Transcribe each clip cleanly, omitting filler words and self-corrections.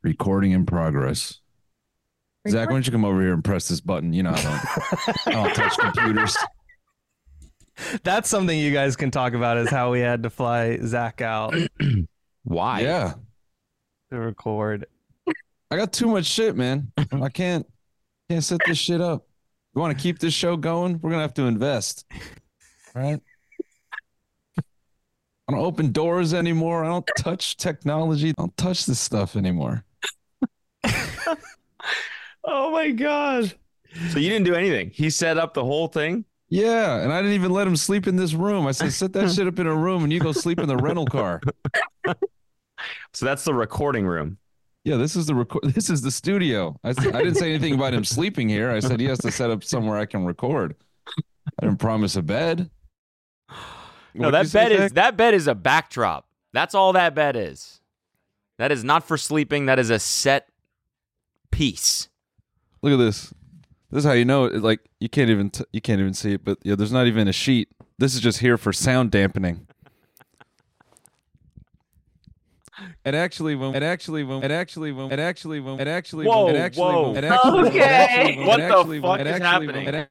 Recording in progress. Zach, why don't you come over here and press this button? You know, I don't touch computers. That's something you guys can talk about is how we had to fly Zach out Why? Yeah. to record. I got too much shit, man. I can't set this shit up. You want to keep this show going? We're going to have to invest. Right? I don't open doors anymore. I don't touch technology. I don't touch this stuff anymore. Oh my god. So you didn't do anything. He set up the whole thing? Yeah, and I didn't even let him sleep in this room. I said, set that shit up in a room and you go sleep in the rental car. So that's the recording room. Yeah, this is the studio. I didn't say anything about him sleeping here. I said he has to set up somewhere I can record. I didn't promise a bed. No, that bed is a backdrop. That's all that bed is. That is not for sleeping. That is a set piece. Look at this. This is how you know it. Like you can't even see it, but yeah, there's not even a sheet. This is just here for sound dampening. And actually, what the fuck is happening?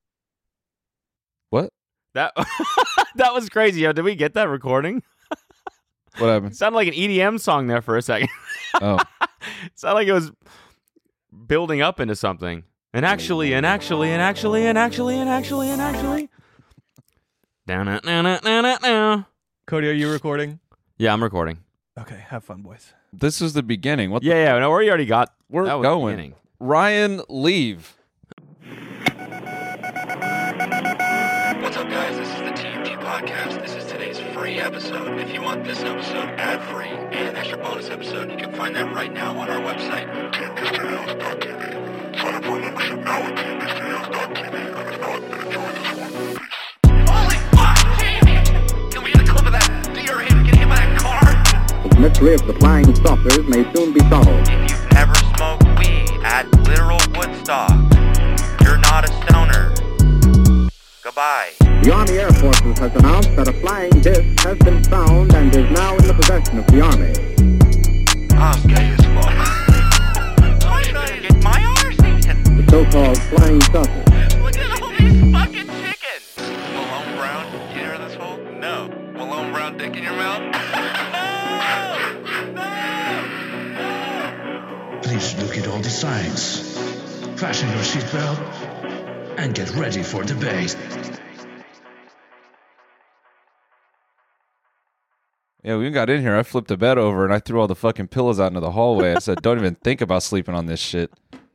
What? That that was crazy. Yo, did we get that recording? What happened? It sounded like an EDM song there for a second. Oh. It sounded like it was building up into something. And actually. Down it. Cody, are you recording? Yeah, I'm recording. Okay, have fun, boys. This is the beginning. What? Yeah. No, we already got. We're that was going. the beginning. Ryan, leave. What's up, guys? This is the TMG Podcast. This is today's free episode. If you want this episode ad-free and an extra bonus episode, you can find that right now on our website, tmgstudios.tv. Sign up for a membership now at tmgstudios.tv. And if not, then enjoy this one. Holy fuck, Jamie! Can we get a clip of that deer getting hit by that car? The mystery of the flying saucers may soon be solved. If you've never smoked weed at literal Woodstock, you're not a stoner. Goodbye. The Army Air Forces has announced that a flying disc has been found and is now in the possession of the Army. I'm gay as fuck. I'm trying to get my arse eaten. The so-called flying saucer. Look at all these fucking chickens. Malone Brown, you hear this hole? No. Malone Brown dick in your mouth? Please look at all the signs. Fasten your seatbelt and get ready for debate. Yeah, we got in here. I flipped the bed over and I threw all the fucking pillows out into the hallway. I said, don't even think about sleeping on this shit.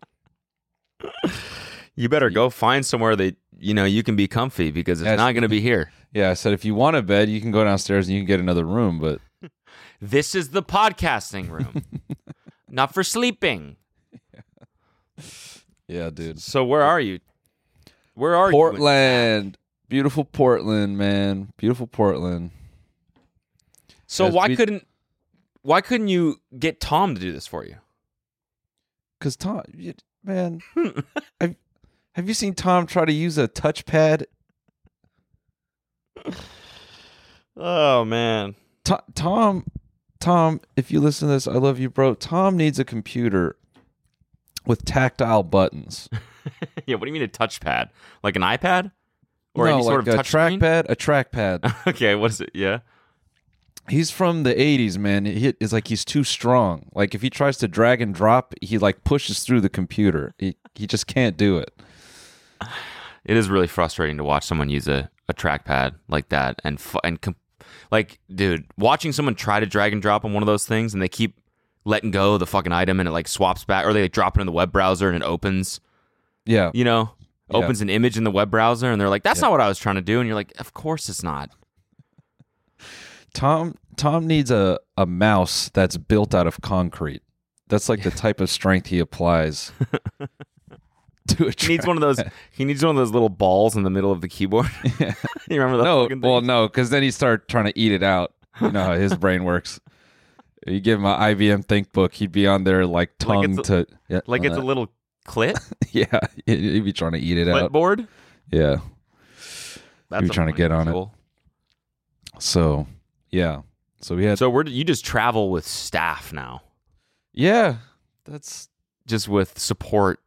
You better go find somewhere that you can be comfy because it's not going to be here. Yeah, I said, if you want a bed, you can go downstairs and you can get another room, but... This is the podcasting room. Not for sleeping. Yeah, dude. So where are you? Where are Portland. Beautiful Portland, man. Beautiful Portland. So why couldn't you get Tom to do this for you? Because Tom, man, have you seen Tom try to use a touchpad? Oh man, Tom, if you listen to this, I love you, bro. Tom needs a computer with tactile buttons. Yeah, what do you mean a touchpad? Like an iPad? Or no, any sort like of a touch screen? trackpad. A trackpad. Okay, what is it? Yeah. He's from the 80s, man. It's like he's too strong. Like if he tries to drag and drop, he like pushes through the computer. He just can't do it. It is really frustrating to watch someone use a trackpad like that like, dude, watching someone try to drag and drop on one of those things and they keep letting go of the fucking item and it like swaps back, or they like drop it in the web browser and it opens. Yeah. Opens an image in the web browser and they're like, that's not what I was trying to do. And you're like, of course it's not. Tom needs a mouse that's built out of concrete. That's like the type of strength he applies to a He needs one of those little balls in the middle of the keyboard. Yeah. You remember that? No, because then he started trying to eat it out. You know how his brain works. You give him an IBM ThinkBook, he'd be on there like tongue it's a little clit? Yeah, he'd be trying to eat it out. Clipboard? Yeah. That's he'd be trying to get on it. So, yeah. So we had. So you just travel with staff now. Yeah, that's. just with support.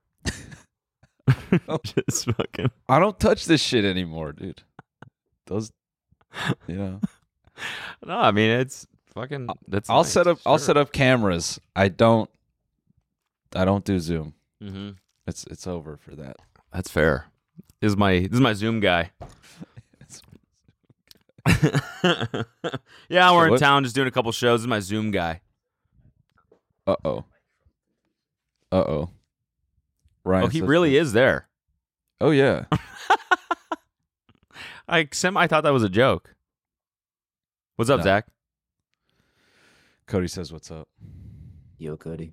Just fucking. I don't touch this shit anymore, dude. Those, you know. No, I mean it's fucking. That's. I'll nice, set up. I'll sure. set up cameras. I don't do Zoom. Mm-hmm. It's over for that. That's fair. This is my Zoom guy. Yeah, we're in what? town just doing a couple shows. This is my Zoom guy. Uh-oh. Ryan. Oh, he really is there. Oh yeah. I thought that was a joke. What's up, No. Zach? Cody says, "What's up?" Yo, Cody.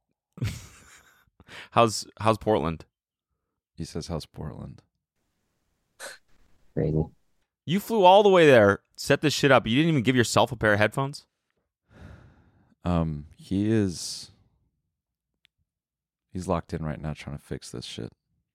How's Portland? He says, "How's Portland?" Crazy. You flew all the way there, set this shit up. You didn't even give yourself a pair of headphones? He's locked in right now trying to fix this shit.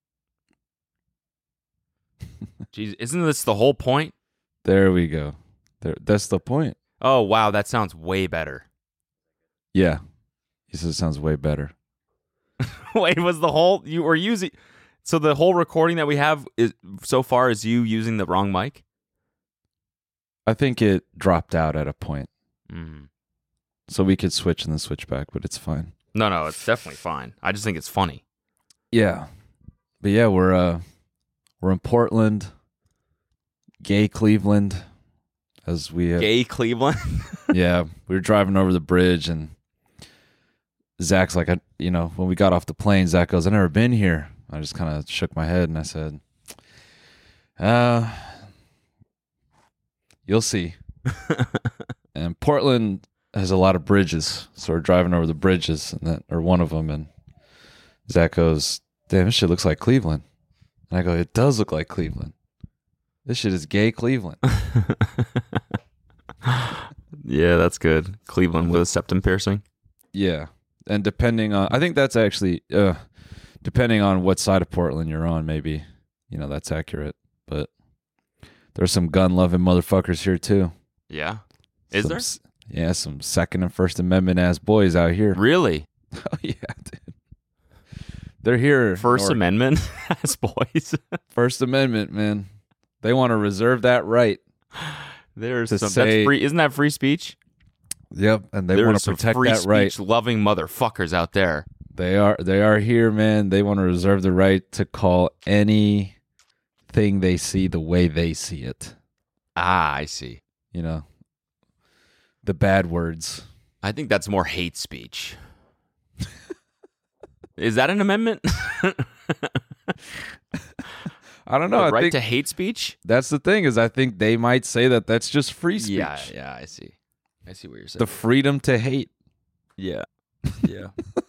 Jeez, isn't this the whole point? There we go. That's the point. Oh, wow, that sounds way better. Yeah. He says it sounds way better. Wait, was the whole you were using so the whole recording that we have is so far is you using the wrong mic? I think it dropped out at a point. Mm. So we could switch and then switch back, but it's fine. No, it's definitely fine. I just think it's funny. Yeah. But yeah, we're in Portland, gay Cleveland, as we Gay Cleveland. yeah, we were driving over the bridge and Zach's like, when we got off the plane, Zach goes, "I've never been here." I just kind of shook my head and I said, you'll see. And Portland has a lot of bridges, so we're driving over the bridges, or one of them, and Zach goes, "Damn, this shit looks like Cleveland." And I go, "It does look like Cleveland. This shit is gay Cleveland." Yeah, that's good. Cleveland with a septum piercing. Yeah. And depending on, I think that's actually, depending on what side of Portland you're on, maybe, that's accurate. But there's some gun-loving motherfuckers here, too. Yeah. Is there? Yeah, some Second and First Amendment ass boys out here. Really? Oh, yeah, dude. They're here. First Amendment as boys. First Amendment, man. They want to reserve that right. There's To some say- that's free. Isn't that free speech? Yep, and they There's want to some protect free that right. speech loving motherfuckers out there. They are here, man. They want to reserve the right to call anything they see the way they see it. Ah, I see. The bad words. I think that's more hate speech. Is that an amendment? I don't know. The I right think to hate speech? that's the thing is I think they might say that that's just free speech. Yeah, I see. I see what you're saying. The freedom to hate. Yeah. Yeah.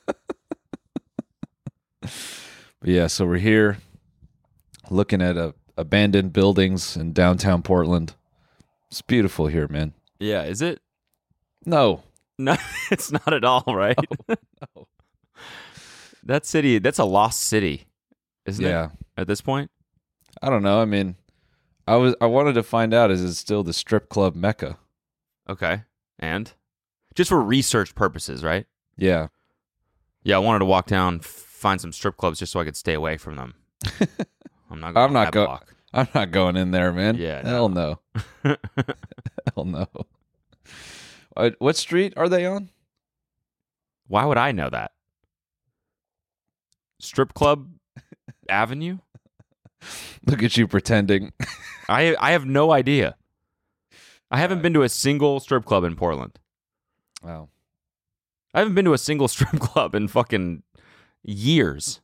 But yeah, so we're here looking at abandoned buildings in downtown Portland. It's beautiful here, man. Yeah, is it? No. No, it's not at all, right? No. That city, that's a lost city, isn't Yeah. it? At this point? I don't know. I mean, I wanted to find out, is it still the strip club mecca? Okay. And? Just for research purposes, right? Yeah. Yeah, I wanted to walk down, find some strip clubs just so I could stay away from them. I'm not going I'm not that go- block. I'm not going in there, man. Yeah, Hell no. Hell no. What street are they on? Why would I know that? Strip Club Avenue? Look at you pretending. I have no idea. I haven't been to a single strip club in Portland. Wow. I haven't been to a single strip club in fucking years.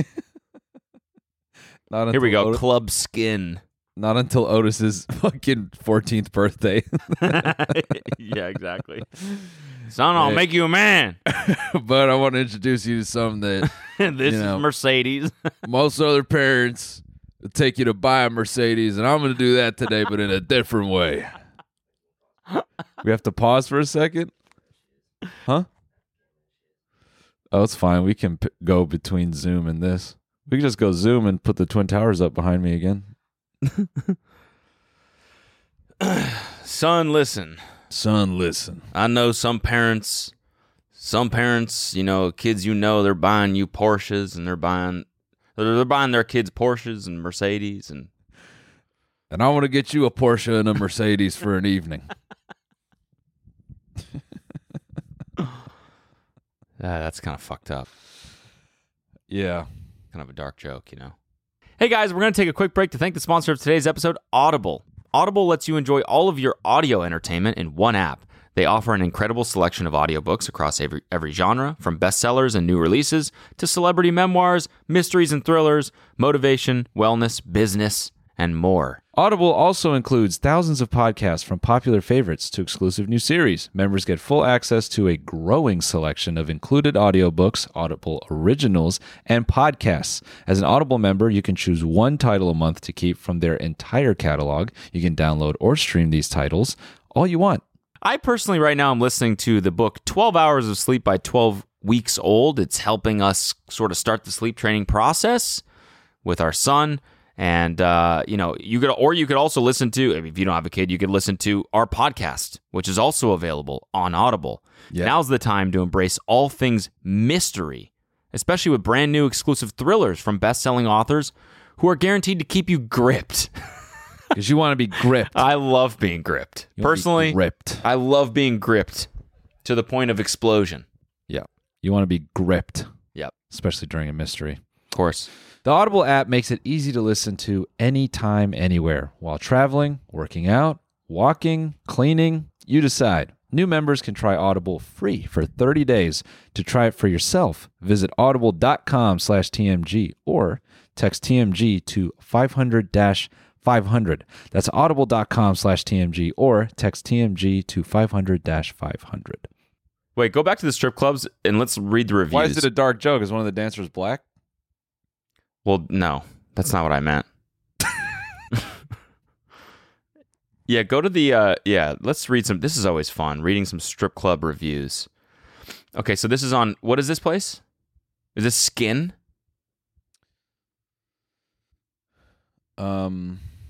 Not Here we until go. Club Skin. Not until Otis's fucking 14th birthday. Yeah, exactly. Son, I'll Hey. make you a man. But I want to introduce you to something that This You know. is Mercedes. most other parents will take you to buy a Mercedes, and I'm going to do that today, but in a different way. We have to pause for a second? Huh? Oh, it's fine. We can go between Zoom and this. We can just go Zoom and put the Twin Towers up behind me again. Son, listen. Son, listen. I know some parents some parents, kids, they're buying you Porsches and they're buying their kids Porsches and Mercedes and I want to get you a Porsche and a Mercedes for an evening. That's kind of fucked up. Yeah. Kind of a dark joke, Hey guys, we're going to take a quick break to thank the sponsor of today's episode, Audible. Audible lets you enjoy all of your audio entertainment in one app. They offer an incredible selection of audiobooks across every genre, from bestsellers and new releases to celebrity memoirs, mysteries and thrillers, motivation, wellness, business, and more. Audible also includes thousands of podcasts from popular favorites to exclusive new series. Members get full access to a growing selection of included audiobooks, Audible originals, and podcasts. As an Audible member, you can choose one title a month to keep from their entire catalog. You can download or stream these titles all you want. I personally, right now, I'm listening to the book 12 Hours of Sleep by 12 Weeks Old. It's helping us sort of start the sleep training process with our son. And, you could also listen to, if you don't have a kid, you could listen to our podcast, which is also available on Audible. Yep. Now's the time to embrace all things mystery, especially with brand new exclusive thrillers from best-selling authors who are guaranteed to keep you gripped. Because you want to be gripped. I love being gripped. Personally, gripped. I love being gripped to the point of explosion. Yeah. You want to be gripped. Yep. Especially during a mystery. Of course. The Audible app makes it easy to listen to anytime, anywhere. While traveling, working out, walking, cleaning, you decide. New members can try Audible free for 30 days. To try it for yourself, visit audible.com/TMG or text TMG to 500-500. That's audible.com/TMG or text TMG to 500-500. Wait, go back to the strip clubs and let's read the reviews. Why is it a dark joke? Is one of the dancers black? Well, no, that's not what I meant. Yeah, go to the, let's read some. This is always fun, reading some strip club reviews. Okay, so this is on, what is this place? Is this Skin? Or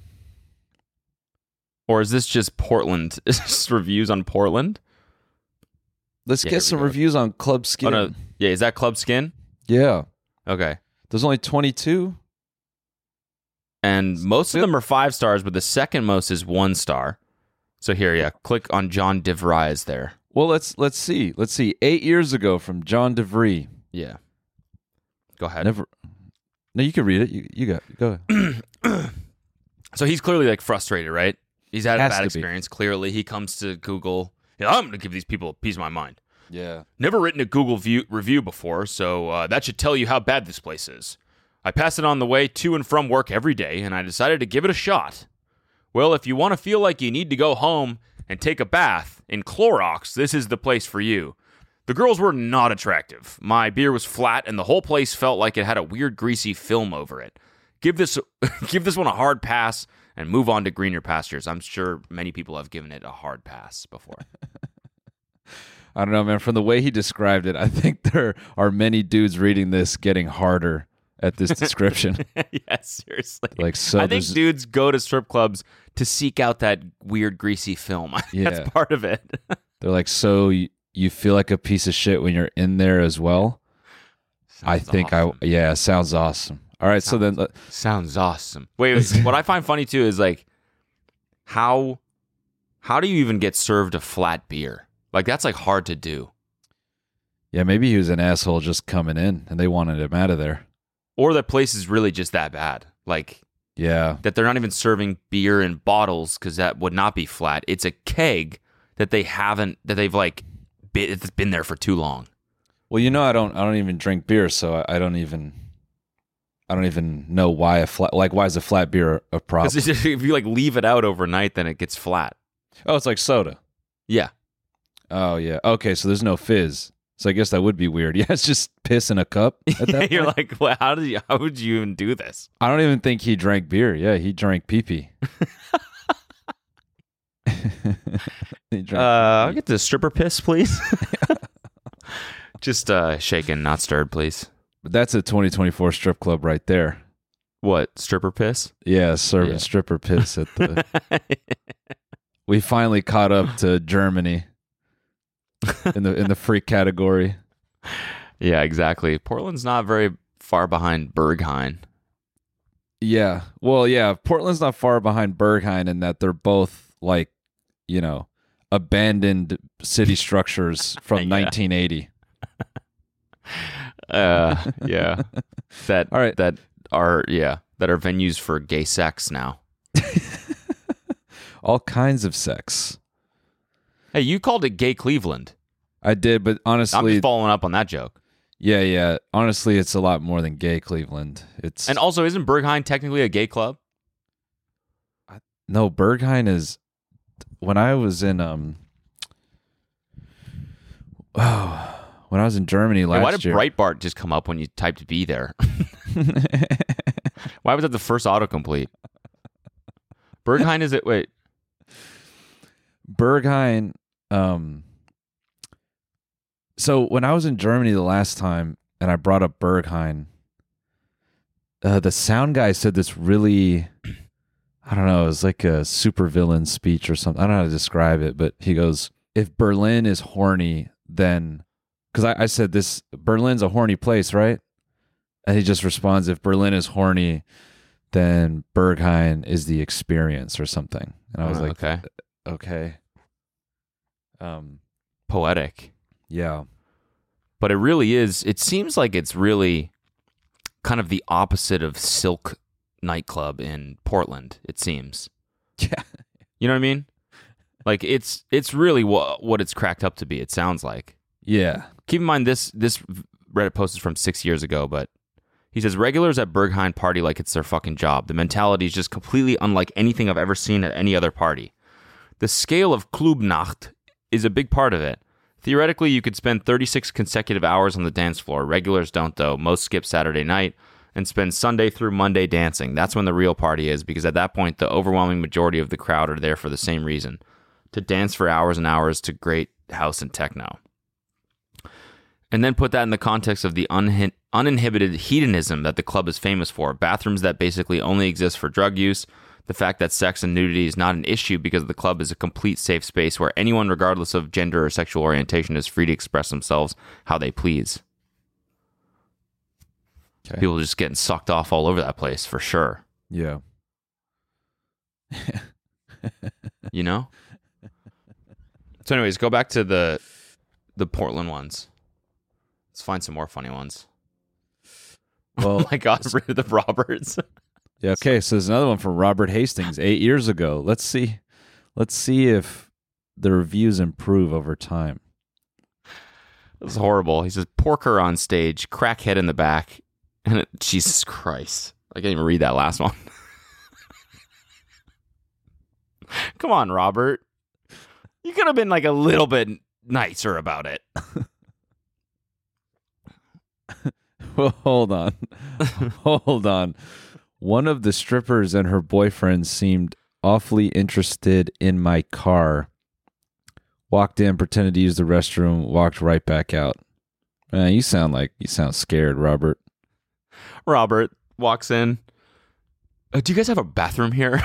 is this just Portland? Is this reviews on Portland? Let's get some reviews on Club Skin. Oh, no. Yeah, is that Club Skin? Yeah. Okay. There's only 22. And most of them are 5 stars, but the second most is 1 star. So here, click on John DeVries there. Well, let's see. Let's see. 8 years ago from John DeVries. Yeah. Go ahead. No, you can read it. You go ahead. So he's clearly frustrated, right? He's had a bad experience. Clearly, he comes to Google. I'm going to give these people a piece of my mind. Yeah. Never written a Google review before, so that should tell you how bad this place is. I pass it on the way to and from work every day, and I decided to give it a shot. Well, if you want to feel like you need to go home and take a bath in Clorox, this is the place for you. The girls were not attractive. My beer was flat, and the whole place felt like it had a weird greasy film over it. Give this one a hard pass and move on to greener pastures. I'm sure many people have given it a hard pass before. I don't know, man. From the way he described it, I think there are many dudes reading this getting harder at this description. Yeah, seriously. I think dudes go to strip clubs to seek out that weird greasy film. That's part of it. They're like, so you feel like a piece of shit when you're in there as well? Awesome. Sounds awesome. All right, sounds awesome. Wait, what I find funny too is how do you even get served a flat beer? That's hard to do. Yeah, maybe he was an asshole just coming in and they wanted him out of there. Or that place is really just that bad. Yeah. That they're not even serving beer in bottles because that would not be flat. It's a keg that it's been there for too long. Well, I don't even drink beer, so I don't even know why why is a flat beer a problem? Because if you leave it out overnight, then it gets flat. Oh, it's like soda. Yeah. Oh yeah. Okay, so there's no fizz. So I guess that would be weird. Yeah, it's just piss in a cup. At that You're point. well, how would you even do this? I don't even think he drank beer. Yeah, he drank pee-pee. I'll get the stripper piss, please. Just shaken, not stirred, please. But that's a 2024 strip club right there. What, stripper piss? Yeah, serving stripper piss at the. We finally caught up to Germany. in the freak category. Yeah, exactly. Portland's not very far behind Berghain. Yeah. Well, yeah, Portland's not far behind Berghain in that they're both like, abandoned city structures from Yeah. 1980. Yeah. That All right. that are venues for gay sex now. All kinds of sex. Hey, you called it Gay Cleveland. I did, but I'm honestly, just following up on that joke. yeah. Honestly, it's a lot more than gay Cleveland. It's And also, isn't Berghain technically a gay club? no, Berghain is. When I was in when I was in Germany Hey, last why did year. Breitbart just come up when you typed "be there"? Why was that the first autocomplete? Berghain is it? Wait, Berghain. So when I was in Germany the last time, and I brought up Berghain, the sound guy said this really, I don't know, it was like a supervillain speech or something. I don't know how to describe it, but he goes, "If Berlin is horny, then," because I said this, Berlin's a horny place, right? And he just responds, "If Berlin is horny, then Berghain is the experience," or something. And I was like, okay, okay. poetic. Yeah. But it really is. It seems like it's really kind of the opposite of Silk nightclub in Portland. It seems. Yeah. You know what I mean? Like it's really what it's cracked up to be. It sounds like. Yeah. Keep in mind this Reddit post is from 6 years ago, but he says regulars at Berghain party like it's their fucking job. The mentality is just completely unlike anything I've ever seen at any other party. The scale of Clubnacht is a big part of it. Theoretically, you could spend 36 consecutive hours on the dance floor. Regulars don't, though. Most skip Saturday night and spend Sunday through Monday dancing. That's when the real party is, because at that point, the overwhelming majority of the crowd are there for the same reason, to dance for hours and hours to great house and techno. And then put that in the context of the uninhibited hedonism that the club is famous for. Bathrooms that basically only exist for drug use. The fact that sex and nudity is not an issue because the club is a complete safe space where anyone, regardless of gender or sexual orientation, is free to express themselves how they please. Okay. People just getting sucked off all over that place, for sure. Yeah. You know? So anyways, go back to the Portland ones. Let's find some more funny ones. Well, Oh my God, rid of the Roberts. yeah. Okay. So there's another one from Robert Hastings 8 years ago. Let's see if the reviews improve over time. It was horrible. He says, porker on stage, crackhead in the back. And Jesus Christ. I can't even read that last one. Come on, Robert. You could have been like a little bit nicer about it. Well, hold on. Hold on. One of the strippers and her boyfriend seemed awfully interested in my car. Walked in, pretended to use the restroom, walked right back out. Man, you sound scared, Robert. Robert walks in. Do you guys have a bathroom here?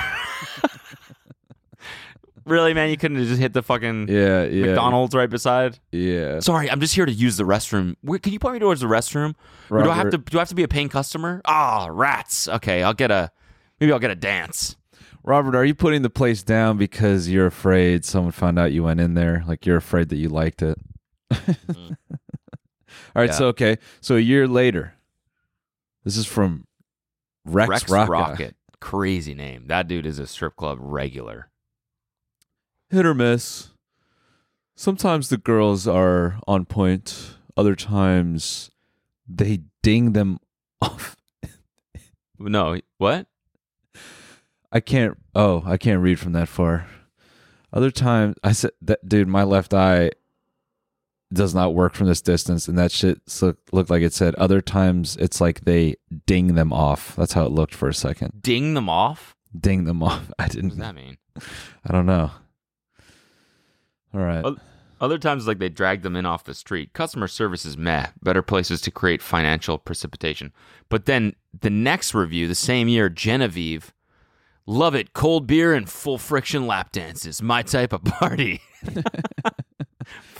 Really, man? You couldn't have just hit the fucking Yeah. McDonald's right beside? Yeah. Sorry, I'm just here to use the restroom. Can you point me towards the restroom? Or do I have to be a paying customer? Ah, rats. Okay, maybe I'll get a dance. Robert, are you putting the place down because you're afraid someone found out you went in there? Like you're afraid that you liked it? All right, Yeah. So a year later, this is from Rex Rocket. Crazy name. That dude is a strip club regular. Hit or miss. Sometimes the girls are on point. Other times they ding them off. No, what? I can't read from that far. Other times, I said that, dude, my left eye does not work from this distance, and that shit looked like it said, other times it's like they ding them off. That's how it looked for a second. Ding them off? Ding them off. I What didn't. does that mean? I don't know. All right. Other times, like they drag them in off the street. Customer service is meh. Better places to create financial precipitation. But then the next review, the same year, Genevieve, love it. Cold beer and full friction lap dances. My type of party.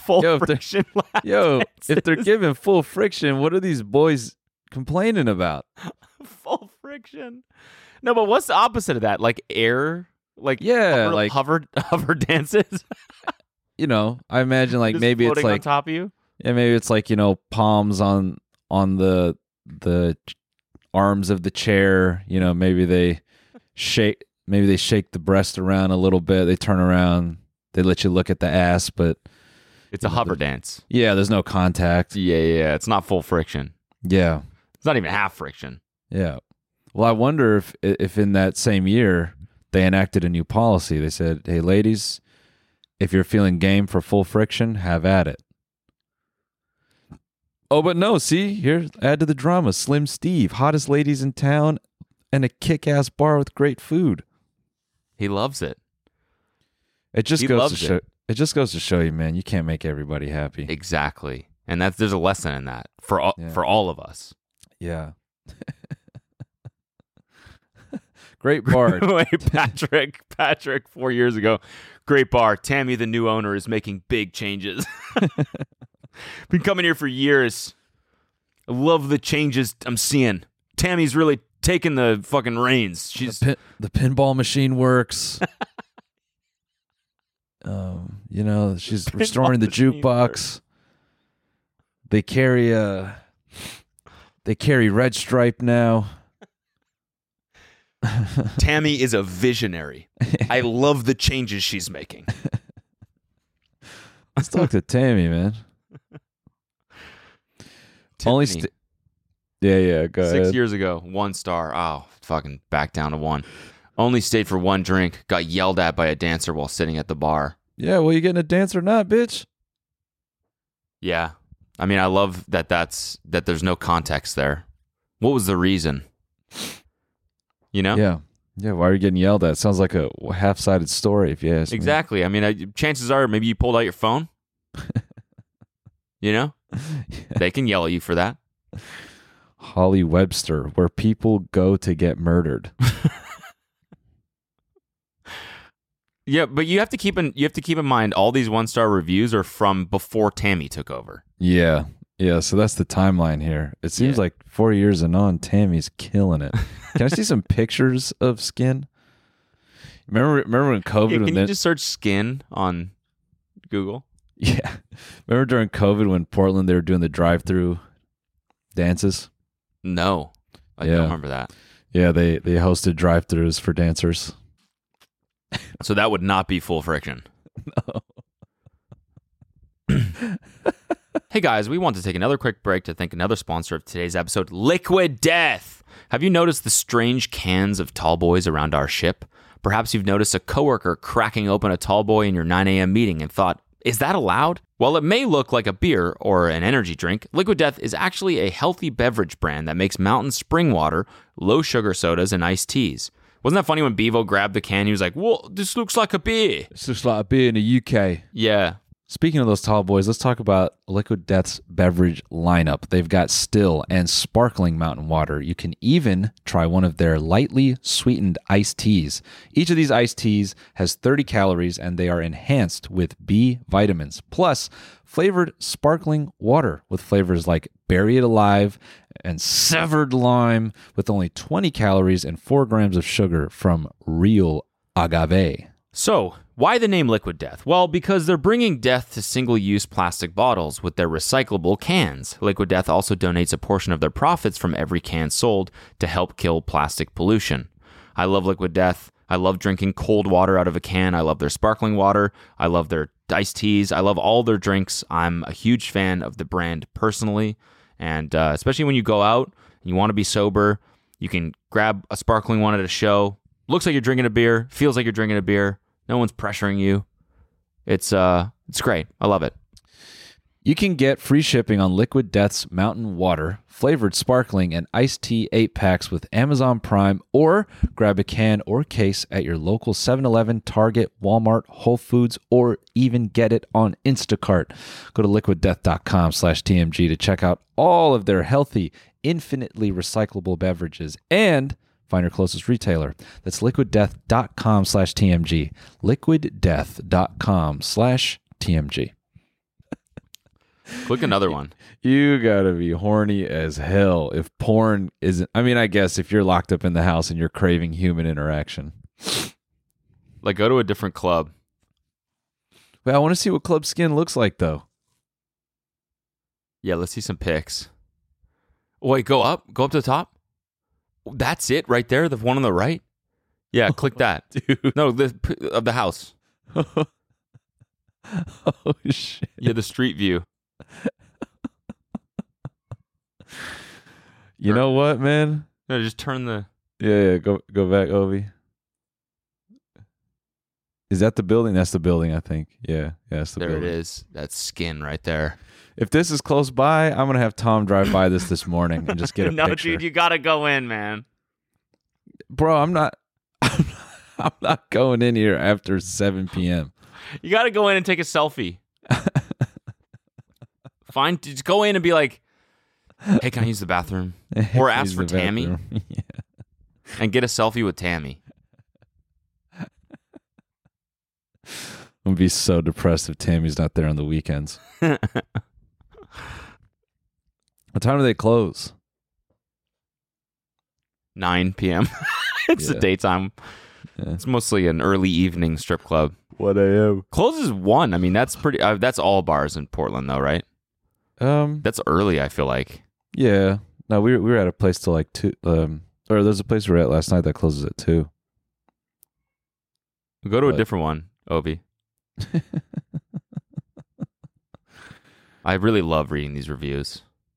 full Yo, if they're- friction lap Yo, if they're dances. giving full friction, what are these boys complaining about? Full friction. No, but what's the opposite of that? Like air? Like Yeah, hover dances? You know, I imagine like Just maybe it's floating on like top of you? yeah, maybe it's like, you know, palms on the arms of the chair, you know, maybe they shake the breast around a little bit, they turn around, they let you look at the ass, but It's a hover dance. yeah, there's no contact. Yeah. It's not full friction. Yeah. It's not even half friction. Yeah. Well, I wonder if in that same year they enacted a new policy. They said, "Hey, ladies, if you're feeling game for full friction, have at it." Oh, but no. See, here, add to the drama: Slim Steve, hottest ladies in town, and a kick-ass bar with great food. He loves it. It just He goes to loves show. it. It just goes to show you, man. You can't make everybody happy. Exactly. And there's a lesson in that for all of us. Yeah. Great bar. Wait, Patrick 4 years ago. Great bar. Tammy, the new owner, is making big changes. Been coming here for years. I love the changes I'm seeing. Tammy's really taking the fucking reins. She's The pinball machine works. You know, she's restoring the machine jukebox. They carry Red Stripe now. Tammy is a visionary. I love the changes she's making. Let's talk to Tammy, man. Only Tiffany, yeah, go 6 ahead. years ago, 1 star. Oh, fucking back down to 1. Only stayed for 1 drink. Got yelled at by a dancer while sitting at the bar. Yeah, well, you getting a dance or not, bitch? Yeah. I mean, I love that there's no context there. What was the reason? You know? Yeah. Why are you getting yelled at? Sounds like a half-sided story, if you ask me. Exactly. I mean, chances are maybe you pulled out your phone. You know? They can yell at you for that. Holly Webster, where people go to get murdered. Yeah, but you have to keep in mind all these 1-star reviews are from before Tammy took over. Yeah. So that's the timeline here. It seems Yeah. like 4 years and on, Tammy's killing it. Can I see some pictures of skin? Remember when COVID? Yeah, when can you just search skin on Google? Yeah. Remember during COVID when Portland they were doing the drive-through dances? No, I Yeah. don't remember that. Yeah, they hosted drive-throughs for dancers. So that would not be full friction. Hey guys, we want to take another quick break to thank another sponsor of today's episode, Liquid Death. Have you noticed the strange cans of tall boys around our ship? Perhaps you've noticed a coworker cracking open a tall boy in your 9 a.m. meeting and thought, is that allowed? While it may look like a beer or an energy drink, Liquid Death is actually a healthy beverage brand that makes mountain spring water, low sugar sodas, and iced teas. Wasn't that funny when Bevo grabbed the can? He was like, "Whoa, this looks like a beer." It's just like a beer in the UK. Yeah. Speaking of those tall boys, let's talk about Liquid Death's beverage lineup. They've got still and sparkling mountain water. You can even try one of their lightly sweetened iced teas. Each of these iced teas has 30 calories and they are enhanced with B vitamins, plus flavored sparkling water with flavors like Berry It Alive and Severed Lime with only 20 calories and 4 grams of sugar from real agave. So, why the name Liquid Death? Well, because they're bringing death to single-use plastic bottles with their recyclable cans. Liquid Death also donates a portion of their profits from every can sold to help kill plastic pollution. I love Liquid Death. I love drinking cold water out of a can. I love their sparkling water. I love their iced teas. I love all their drinks. I'm a huge fan of the brand personally. And especially when you go out and you want to be sober, you can grab a sparkling one at a show. Looks like you're drinking a beer. Feels like you're drinking a beer. No one's pressuring you. It's great. I love it. You can get free shipping on Liquid Death's mountain water, flavored sparkling, and iced tea 8-packs with Amazon Prime, or grab a can or case at your local 7-Eleven, Target, Walmart, Whole Foods, or even get it on Instacart. Go to liquiddeath.com/TMG to check out all of their healthy, infinitely recyclable beverages and find your closest retailer. That's liquiddeath.com/TMG. Liquiddeath.com/TMG. Click another one. You gotta be horny as hell if porn isn't. I mean, I guess if you're locked up in the house and you're craving human interaction. Like, go to a different club. But I want to see what Club Skin looks like, though. Yeah, let's see some pics. Wait, go up to the top. That's it right there. The one on the right. Yeah, click that. Dude. No, of the house. Oh, shit. Yeah, the street view. You know what, man? No, just turn the. Yeah, go back, Ovi. Is that the building? That's the building, I think. Yeah, that's the There building. it is. That's skin right there. If this is close by, I'm gonna have Tom drive by this morning and just get a No, picture. dude, you gotta go in, man. Bro, I'm not going in here after 7 p.m. You gotta go in and take a selfie. Just go in and be like, "Hey, can I use the bathroom?" Or ask Use for the Tammy bathroom. Yeah. and get a selfie with Tammy. I'm gonna be so depressed if Tammy's not there on the weekends. What time do they close? 9 p.m. It's the Yeah. daytime. Yeah. It's mostly an early evening strip club. 1 a.m. Closes 1. I mean, that's pretty. That's all bars in Portland, though, right? That's early. I feel like. Yeah. No, we were at a place till like 2. Or there's a place we were at last night that closes at 2. Go to a But- different one, Obi. I really love reading these reviews.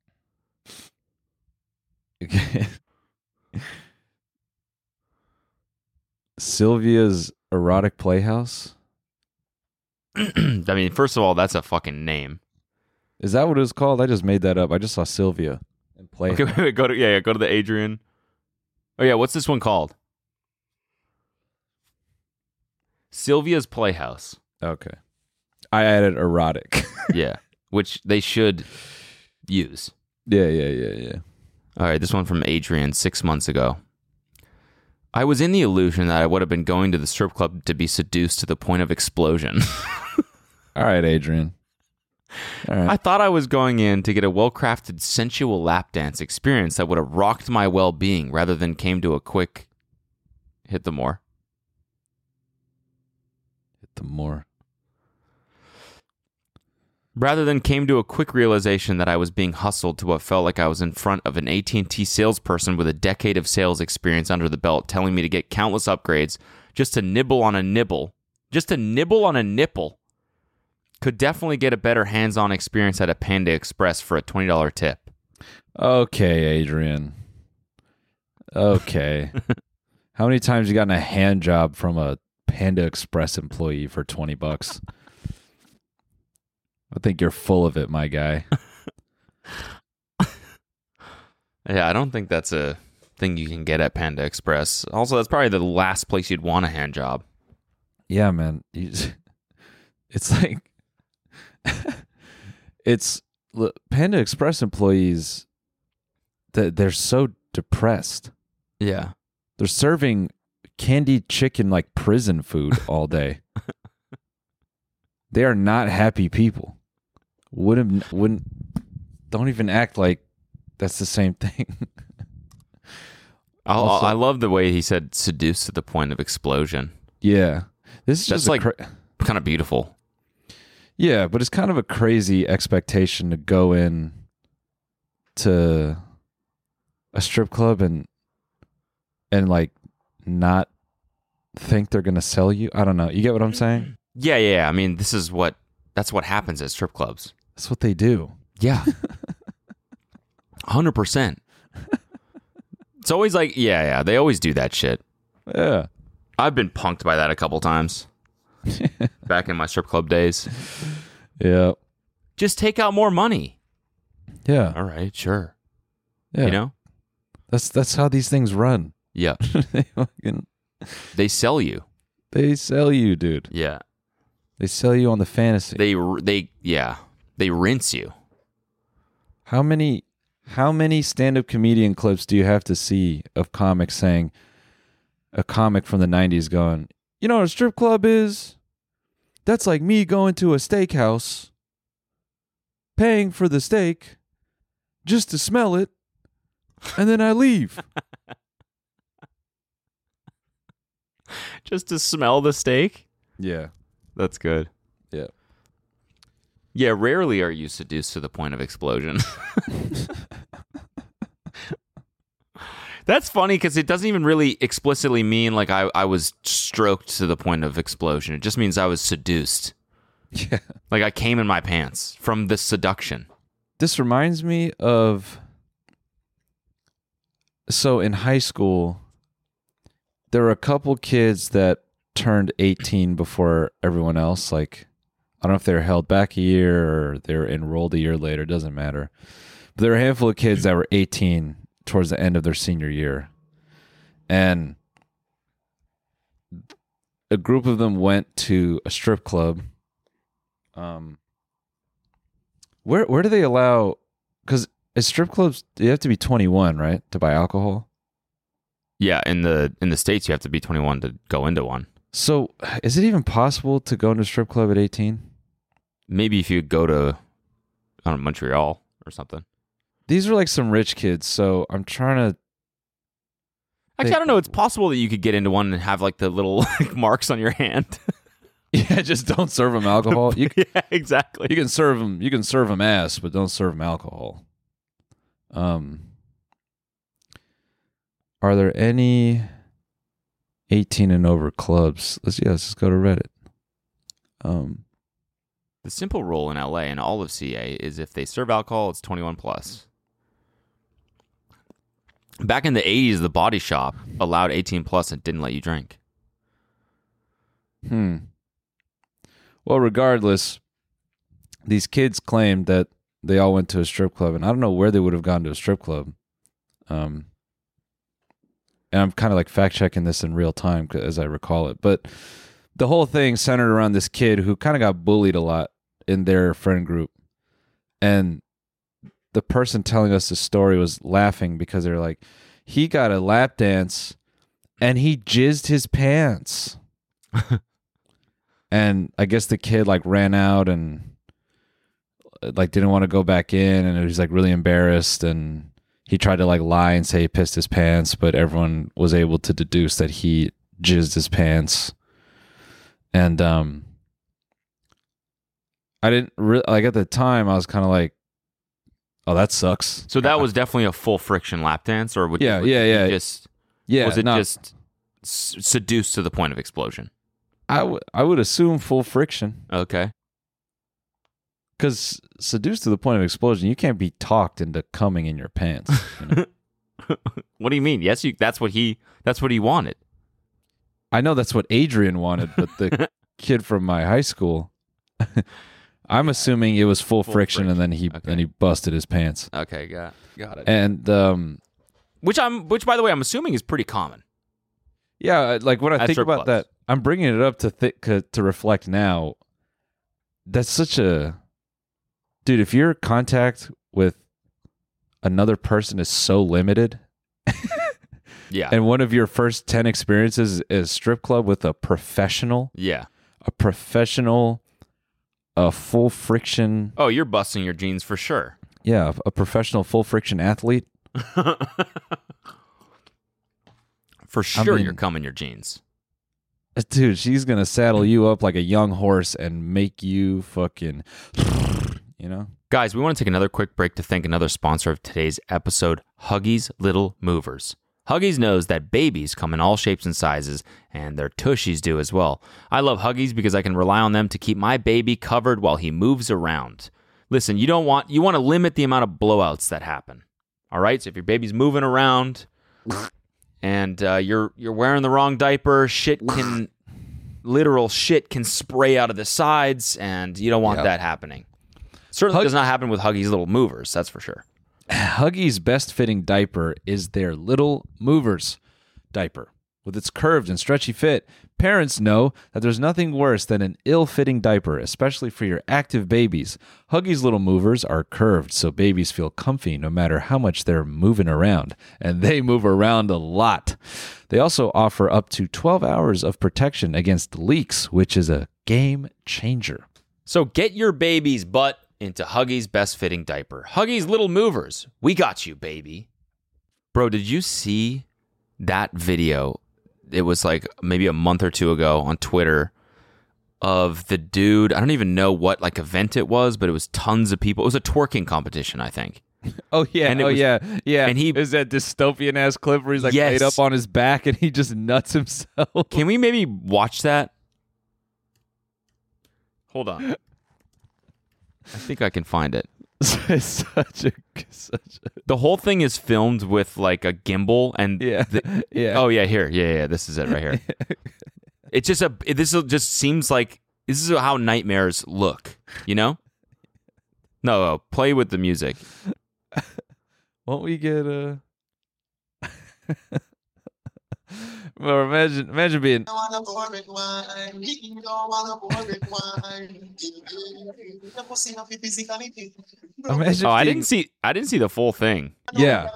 Sylvia's Erotic Playhouse. I mean, first of all, that's a fucking name. Is that what it was called? I just made that up. I just saw Sylvia and Playhouse. Okay, wait, go to the Adrian. Oh yeah, what's this one called? Sylvia's Playhouse. Okay. I added erotic. Yeah, which they should use. Yeah. All right, this one from Adrian 6 months ago. I was in the illusion that I would have been going to the strip club to be seduced to the point of explosion. All right, Adrian. All right. I thought I was going in to get a well-crafted sensual lap dance experience that would have rocked my well-being rather than came to a quick hit the more. Hit the more. Rather than came to a quick realization that I was being hustled to what felt like I was in front of an AT&T salesperson with a decade of sales experience under the belt telling me to get countless upgrades just to nibble on a nibble. Just to nibble on a nipple. Could definitely get a better hands-on experience at a Panda Express for a $20 tip. Okay, Adrian. Okay. How many times you gotten a hand job from a Panda Express employee for $20? I think you're full of it, my guy. Yeah, I don't think that's a thing you can get at Panda Express. Also, that's probably the last place you'd want a hand job. Yeah, man. It's like Panda Express employees that they're so depressed. Yeah. They're serving candied chicken like prison food all day. They are not happy people. Don't even act like that's the same thing. Also- I love the way he said seduced to the point of explosion. Yeah. This is That's just like kind of beautiful. yeah, but it's kind of a crazy expectation to go in to a strip club and like not think they're going to sell you. I don't know. You get what I'm saying? Yeah. I mean, that's what happens at strip clubs. That's what they do. Yeah. 100%. It's always like, yeah, they always do that shit. Yeah. I've been punked by that a couple times back in my strip club days. Yeah. Just take out more money. Yeah. All right, sure. Yeah. You know? That's how these things run. Yeah. they They sell you. sell you, dude. Yeah. They sell you on the fantasy. They rinse you. How many stand-up comedian clips do you have to see of comics saying, a comic from the 90s going, you know what a strip club is? That's like me going to a steakhouse paying for the steak just to smell it, and then I leave. Just to smell the steak? Yeah. That's good. Yeah. Yeah, rarely are you seduced to the point of explosion. That's funny because it doesn't even really explicitly mean like I was stroked to the point of explosion. It just means I was seduced. Yeah. Like I came in my pants from the seduction. This reminds me of... So in high school, there were a couple kids that turned 18 before everyone else. Like, I don't know if they were held back a year or they were enrolled a year later. It doesn't matter. But there were a handful of kids that were 18 towards the end of their senior year. And a group of them went to a strip club. Where do they allow... Because at strip clubs, you have to be 21, right, to buy alcohol? Yeah, in the States, you have to be 21 to go into one. So is it even possible to go into a strip club at 18? Maybe if you go to, I don't know, Montreal or something. These are like some rich kids, so I'm trying to... Actually, I don't know. It's possible that you could get into one and have like the little like, marks on your hand. Yeah, just don't serve them alcohol. You Yeah, exactly. can serve them. You can serve them ass, but don't serve them alcohol. Are there any 18 and over clubs? Let's just go to Reddit. The simple rule in LA and all of CA is if they serve alcohol, it's 21 plus. Back in the 80s, the Body Shop allowed 18 plus and didn't let you drink. Well, regardless, these kids claimed that they all went to a strip club, and I don't know where they would have gone to a strip club. And I'm kind of like fact checking this in real time as I recall it. But the whole thing centered around this kid who kind of got bullied a lot in their friend group. And the person telling us the story was laughing because they're like, he got a lap dance and he jizzed his pants. And I guess the kid like ran out and like didn't want to go back in, and he was like really embarrassed, and he tried to like lie and say he pissed his pants, but everyone was able to deduce that he jizzed his pants. And I didn't really like at the time. I was kind of like, "Oh, that sucks." So that was definitely a full friction lap dance, or would Yeah. was it just seduced to the point of explosion? I would assume full friction, Okay. because seduced to the point of explosion, you can't be talked into coming in your pants. You know? What do you mean? Yes, that's what he wanted. I know that's what Adrian wanted, but the kid from my high school, I'm assuming it was full friction, and then he busted his pants. Okay, got it. And Which by the way, I'm assuming is pretty common. yeah, like when I At think strip about clubs. that, I'm bringing it up to reflect now. That's such a dude. If your contact with another person is so limited, Yeah. and one of your first 10 experiences is strip club with a professional, Yeah. full friction, Oh, you're busting your jeans for sure. yeah, a professional full friction athlete. For sure, mean- you're coming your jeans. Dude, she's gonna saddle you up like a young horse and make you fucking, you know. Guys, we want to take another quick break to thank another sponsor of today's episode, Huggies Little Movers. Huggies knows that babies come in all shapes and sizes, and their tushies do as well. I love Huggies because I can rely on them to keep my baby covered while he moves around. Listen, you want to limit the amount of blowouts that happen. All right, so if your baby's moving around and you're wearing the wrong diaper, literal shit can spray out of the sides, and you don't want that happening. Certainly does not happen with Huggies Little Movers, that's for sure. Huggies' best fitting diaper is their Little Movers diaper. With its curved and stretchy fit, parents know that there's nothing worse than an ill-fitting diaper, especially for your active babies. Huggies' Little Movers are curved so babies feel comfy no matter how much they're moving around, and they move around a lot. They also offer up to 12 hours of protection against leaks, which is a game changer. So get your baby's butt into Huggies' best fitting diaper. Huggies Little Movers. We got you, baby. Bro, did you see that video? It was like maybe a month or two ago on Twitter of the dude. I don't even know what like event it was, but it was tons of people. It was a twerking competition, I think. Oh yeah, And it was- yeah. and he- is that dystopian ass clip where he's like Yes. laid up on his back and he just nuts himself. Can we maybe watch that? Hold on. I think I can find it. It's such a The whole thing is filmed with like a gimbal and yeah. Yeah. Oh yeah, here. Yeah, this is it right here. It's just this just seems like this is how nightmares look, you know? No, play with the music. Won't we get a Well, imagine being imagine Oh, I being- didn't see the full thing. Yeah.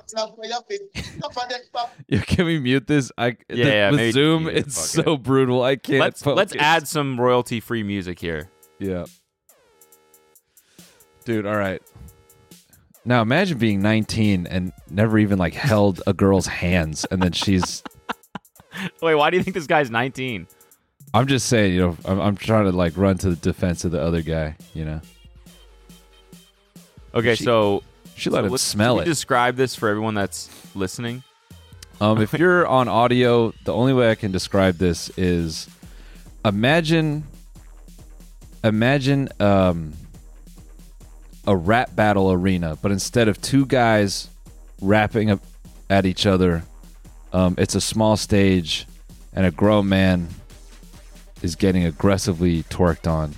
Yeah, can we mute this? Yeah, with maybe Zoom, mute it, it's fuck so brutal. I can't. Let's focus. add some royalty free music here. Yeah. Dude, all right. Now imagine being 19 and never even like held a girl's hands, and then she's. Wait, why do you think this guy's 19? I'm just saying, you know, I'm trying to like run to the defense of the other guy. You know, Okay, so she let him smell can it. you describe this for everyone that's listening? If you're on audio, the only way I can describe this is imagine a rap battle arena, but instead of two guys rapping up at each other, it's a small stage and a grown man is getting aggressively twerked on.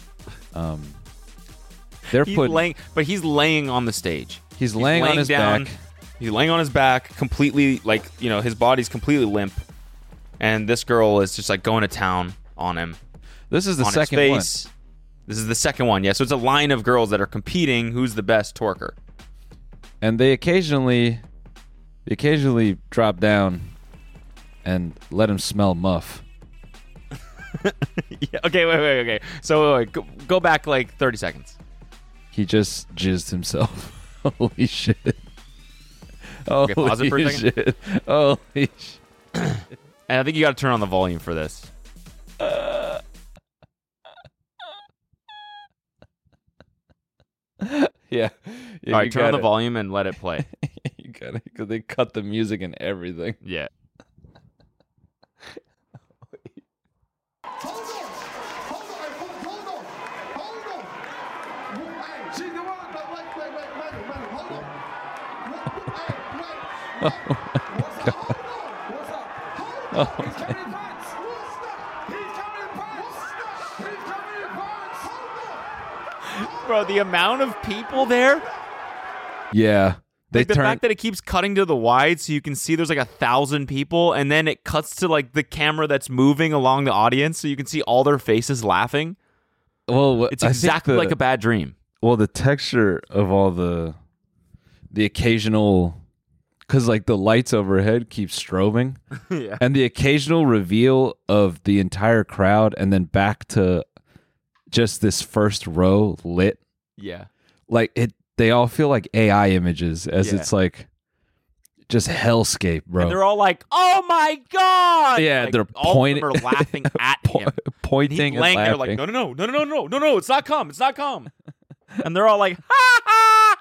They're putting He's laying on the stage. he's laying on his down. back. He's laying on his back, completely like, you know, his body's completely limp, and this girl is just like going to town on him. This is the on second his one. face. This is the second one, yeah. So it's a line of girls that are competing. Who's the best twerker? And they occasionally drop down and let him smell muff. Yeah, okay, wait. Okay. So wait, go back like 30 seconds. He just jizzed himself. Holy shit. Holy pause it for a second. shit. Holy shit. And I think you got to turn on the volume for this. Yeah. All right, turn on the volume and let it play. You got it, because they cut the music and everything. Yeah. Bro, the amount of people there. Yeah. They Like the turn fact that it keeps cutting to the wide so you can see there's like 1,000 people, and then it cuts to like the camera that's moving along the audience so you can see all their faces laughing. well, It's I think exactly like a bad dream. well, the texture of all the occasional, because like the lights overhead keep strobing, Yeah. and the occasional reveal of the entire crowd, and then back to just this first row lit. Yeah. Like it, they all feel like AI images, as Yeah. it's like just hellscape, bro. And they're all like, "Oh my god!" Yeah, Like, they're all pointing- of them are laughing at him. pointing And he's and laying there laughing. like, "No, it's not come, it's not come." And they're all like, "Ha ha!"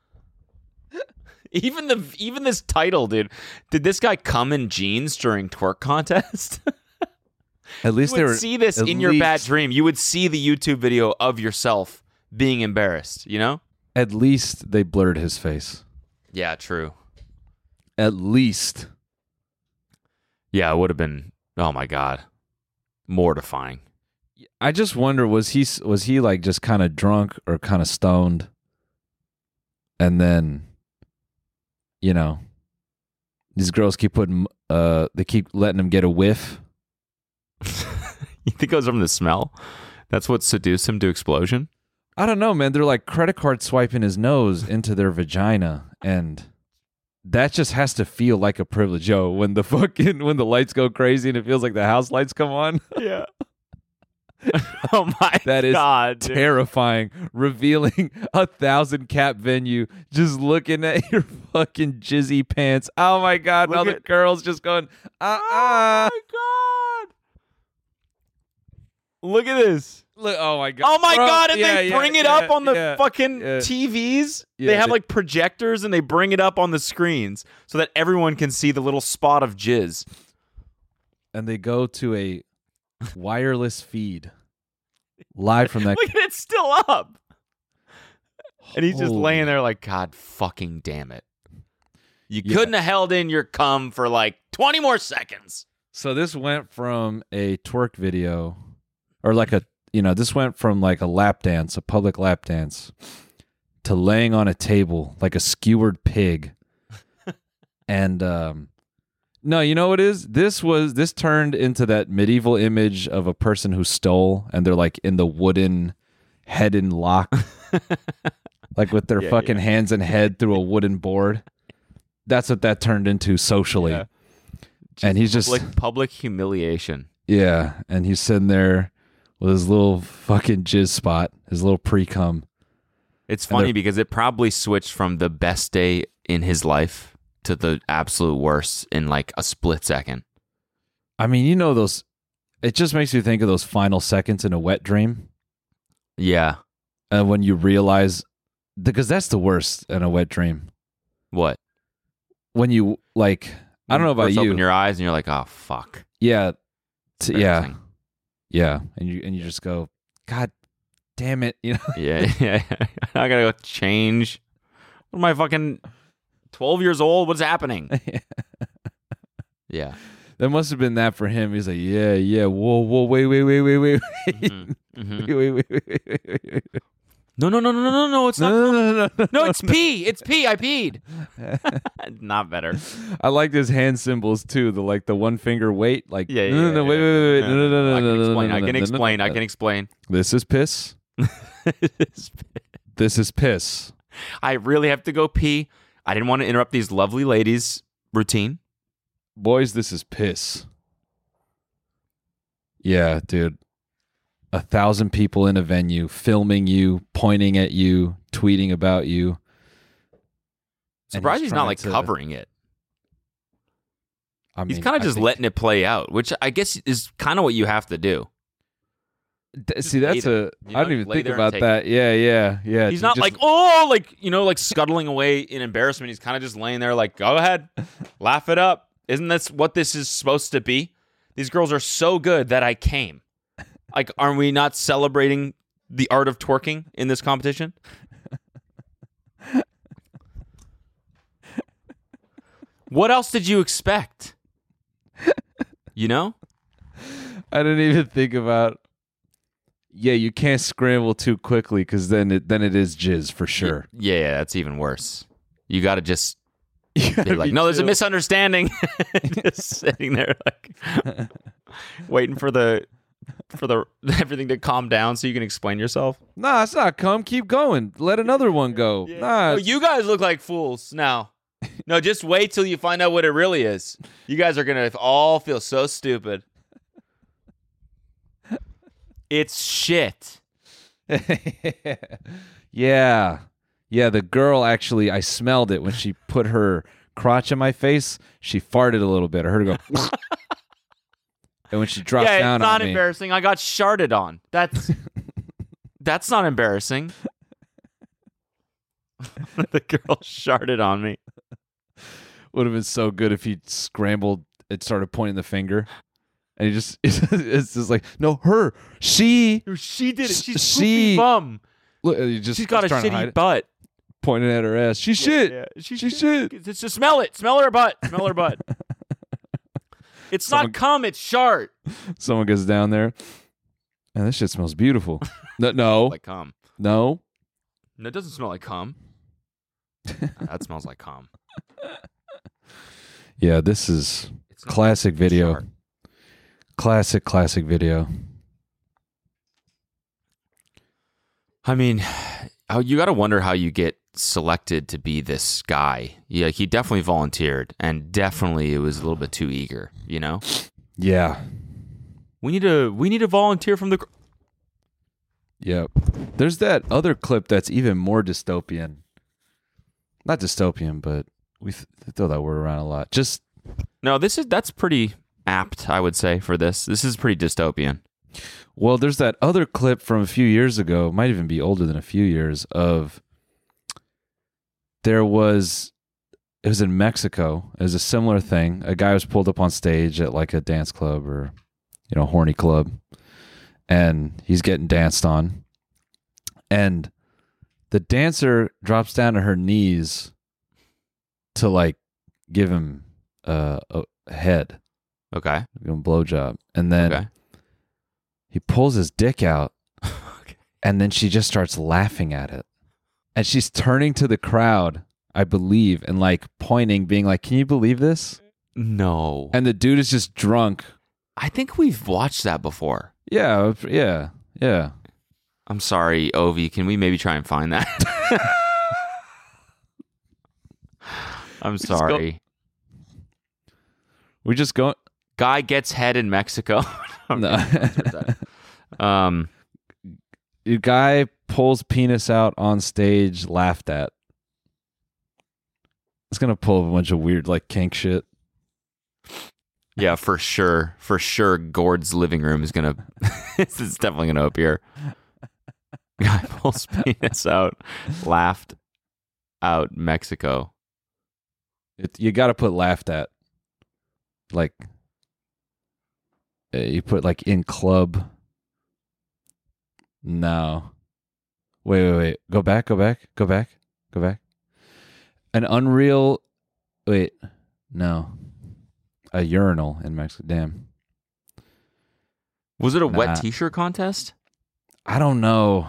Even this title, dude. Did this guy come in jeans during twerk contest? At least You they would were see this at in your bad least- dream. You would see the YouTube video of yourself being embarrassed, you know? At least they blurred his face. Yeah, true. At least. Yeah, it would have been, oh my God, mortifying. I just wonder, was he like just kind of drunk or kind of stoned, and then, you know, these girls keep putting they keep letting him get a whiff. You think it was from the smell? That's what seduced him to explosion? I don't know, man. They're like credit card swiping his nose into their vagina, and that just has to feel like a privilege. Yo, when the lights go crazy and it feels like the house lights come on. Yeah. Oh my That is god, dude. terrifying. Revealing 1,000 cap venue, just looking at your fucking jizzy pants. Oh my god! Look Now the at- girls just going, Oh my god! Look at this. Look, oh my god! Oh my Bro, god! And yeah, they yeah, bring it yeah, up on the yeah, fucking yeah. TVs. Yeah, they have they- like projectors, and they bring it up on the screens so that everyone can see the little spot of jizz. And they go to a wireless feed live from that. Look at it, it's still up. And he's just Holy- laying there like, God fucking damn it. You Yeah. couldn't have held in your cum for like 20 more seconds. So this went from a twerk video, or like this went from like a lap dance, a public lap dance, to laying on a table like a skewered pig. And no, you know what it is? This turned into that medieval image of a person who stole, and they're like in the wooden head and lock, like with their Yeah, fucking hands and head through a wooden board. That's what that turned into socially. Yeah. And he's just like public humiliation. yeah, and he's sitting there with his little fucking jizz spot, his little pre-cum. It's And funny they're- because it probably switched from the best day in his life to the absolute worst in like a split second. I mean, those. It just makes you think of those final seconds in a wet dream, Yeah. and when you realize, because that's the worst in a wet dream. What? When you like, I don't know about First you. Open your eyes and you're like, oh fuck. Yeah, yeah, Embarrassing. yeah, and you just go, God damn it, Yeah, yeah. I gotta go change. What am I fucking 12 years old? What's happening? Yeah. That must have been that for him. He's like, yeah, whoa, wait, Mhm, mhm. wait. No, it's not. No. No, it's pee. It's pee. I peed. Not better. I like his hand symbols too. The one finger wait. Like Yeah, no, wait. No. I can explain. This is piss. This is piss. I really have to go pee. I didn't want to interrupt these lovely ladies' routine. Boys, this is piss. Yeah, dude. 1,000 people in a venue filming you, pointing at you, tweeting about you. And Surprised he's not trying like to- covering it. I He's mean, kind of I just think- letting it play out, which I guess is kind of what you have to do. See, that's lay a. there, you I know, didn't even lay think there and about take that. Yeah. He's You not just- like, oh, like scuttling away in embarrassment. He's kind of just laying there like, go ahead, laugh it up. Isn't this what this is supposed to be? These girls are so good that I came. Like, aren't we not celebrating the art of twerking in this competition? What else did you expect? You know? I didn't even think about. Yeah, you can't scramble too quickly because then it is jizz for sure. Yeah, that's even worse. You got to just You be gotta like, be no, there's a chill. misunderstanding. Just sitting there like waiting for the everything to calm down so you can explain yourself. Nah, it's not come. Keep going. Let another one go. Nah, Oh, you guys look like fools now. No, just wait till you find out what it really is. You guys are gonna all feel so stupid. It's shit. yeah. The girl actually, I smelled it when she put her crotch in my face. She farted a little bit. I heard her go. And when she dropped Yeah, down it's not on me, embarrassing. I got sharted on. That's not embarrassing. The girl sharted on me. would have been so good if he scrambled and started pointing the finger. And he just, it's just like, no, her, she, She did it. She's She- poopy bum. look, he just She's got a was trying to hide shitty it, butt. pointing at her ass. She shit. Yeah, She shit. It's just smell it. Smell her butt. Smell her butt. It's Someone- not cum. It's shart. Someone gets down there. And this shit smells beautiful. No. Like cum. No. No, it doesn't smell like cum. That smells like cum. Yeah, this is It's not classic video. shart. Classic video. I mean, you got to wonder how you get selected to be this guy. Yeah, he definitely volunteered, and definitely it was a little bit too eager. You know, Yeah. we need to volunteer from the. Yep. There's that other clip that's even more dystopian. Not dystopian, but we throw that word around a lot. Just No, that's pretty apt, I would say, for this. This is pretty dystopian. well, there's that other clip from a few years ago, might even be older than a few years, of it was in Mexico. It was a similar thing. A guy was pulled up on stage at like a dance club or, horny club, and he's getting danced on. And the dancer drops down to her knees to like give him a head, Okay. give him a blowjob. And then Okay. he pulls his dick out, Okay. and then she just starts laughing at it. And she's turning to the crowd, I believe, and like pointing, being like, "Can you believe this?" No. And the dude is just drunk. I think we've watched that before. Yeah. I'm sorry, Ovi. Can we maybe try and find that? I'm sorry. We just go. Guy gets head in Mexico. No. um, The guy pulls penis out on stage, laughed at. It's gonna pull up a bunch of weird like kink shit. yeah, for sure. For sure, Gord's living room is gonna. This is definitely gonna appear. Guy pulls penis out, laughed out Mexico. You got to put laughed at. Like you put like in club. No. Wait. Go back. An unreal. Wait. No. A urinal in Mexico. Damn. Was it a Nah. wet T-shirt contest? I don't know.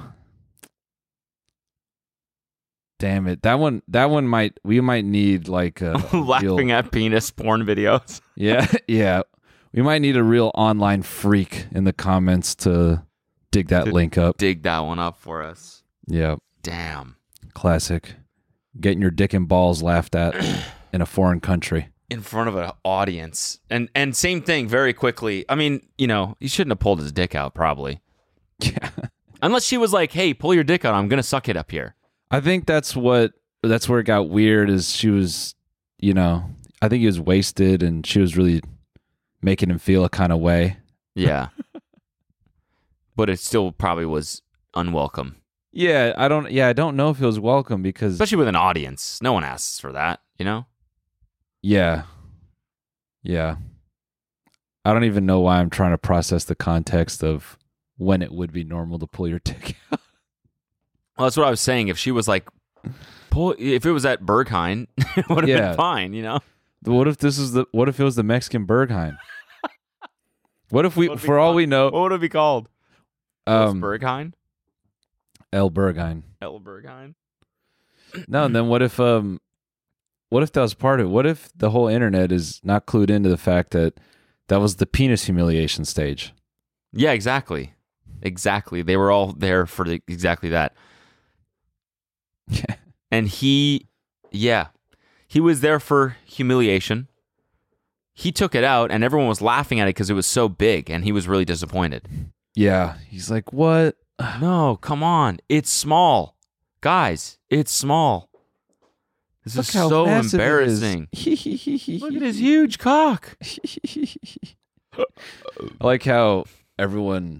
Damn it. That one we might need like a Laughing real, at penis porn videos. Yeah. We might need a real online freak in the comments to dig that link up. Dig that one up for us. Yeah. Damn. Classic. Getting your dick and balls laughed at in a foreign country. In front of an audience. And same thing very quickly. I mean, he shouldn't have pulled his dick out probably. Yeah. Unless she was like, "Hey, pull your dick out. I'm going to suck it up here." I think that's where it got weird is she was, I think he was wasted and she was really making him feel a kind of way. Yeah. But it still probably was unwelcome. Yeah, I don't know if it was welcome because Especially with an audience. No one asks for that, Yeah. I don't even know why I'm trying to process the context of when it would be normal to pull your dick out. Well, that's what I was saying. If she was like, if it was at Berghain, it would have been fine, What if it was the Mexican Berghain? What if we, for all we know, What would it be called? Berghain? El Berghain. El Berghain? No, and then what if that was part of it? What if the whole internet is not clued into the fact that was the penis humiliation stage? Yeah, exactly. Exactly. They were all there for exactly that. Yeah. And he was there for humiliation. He took it out, and everyone was laughing at it because it was so big, and he was really disappointed. Yeah. He's like, what? No, come on. It's small. Guys, it's small. This is so embarrassing. Look at his huge cock. I like how everyone,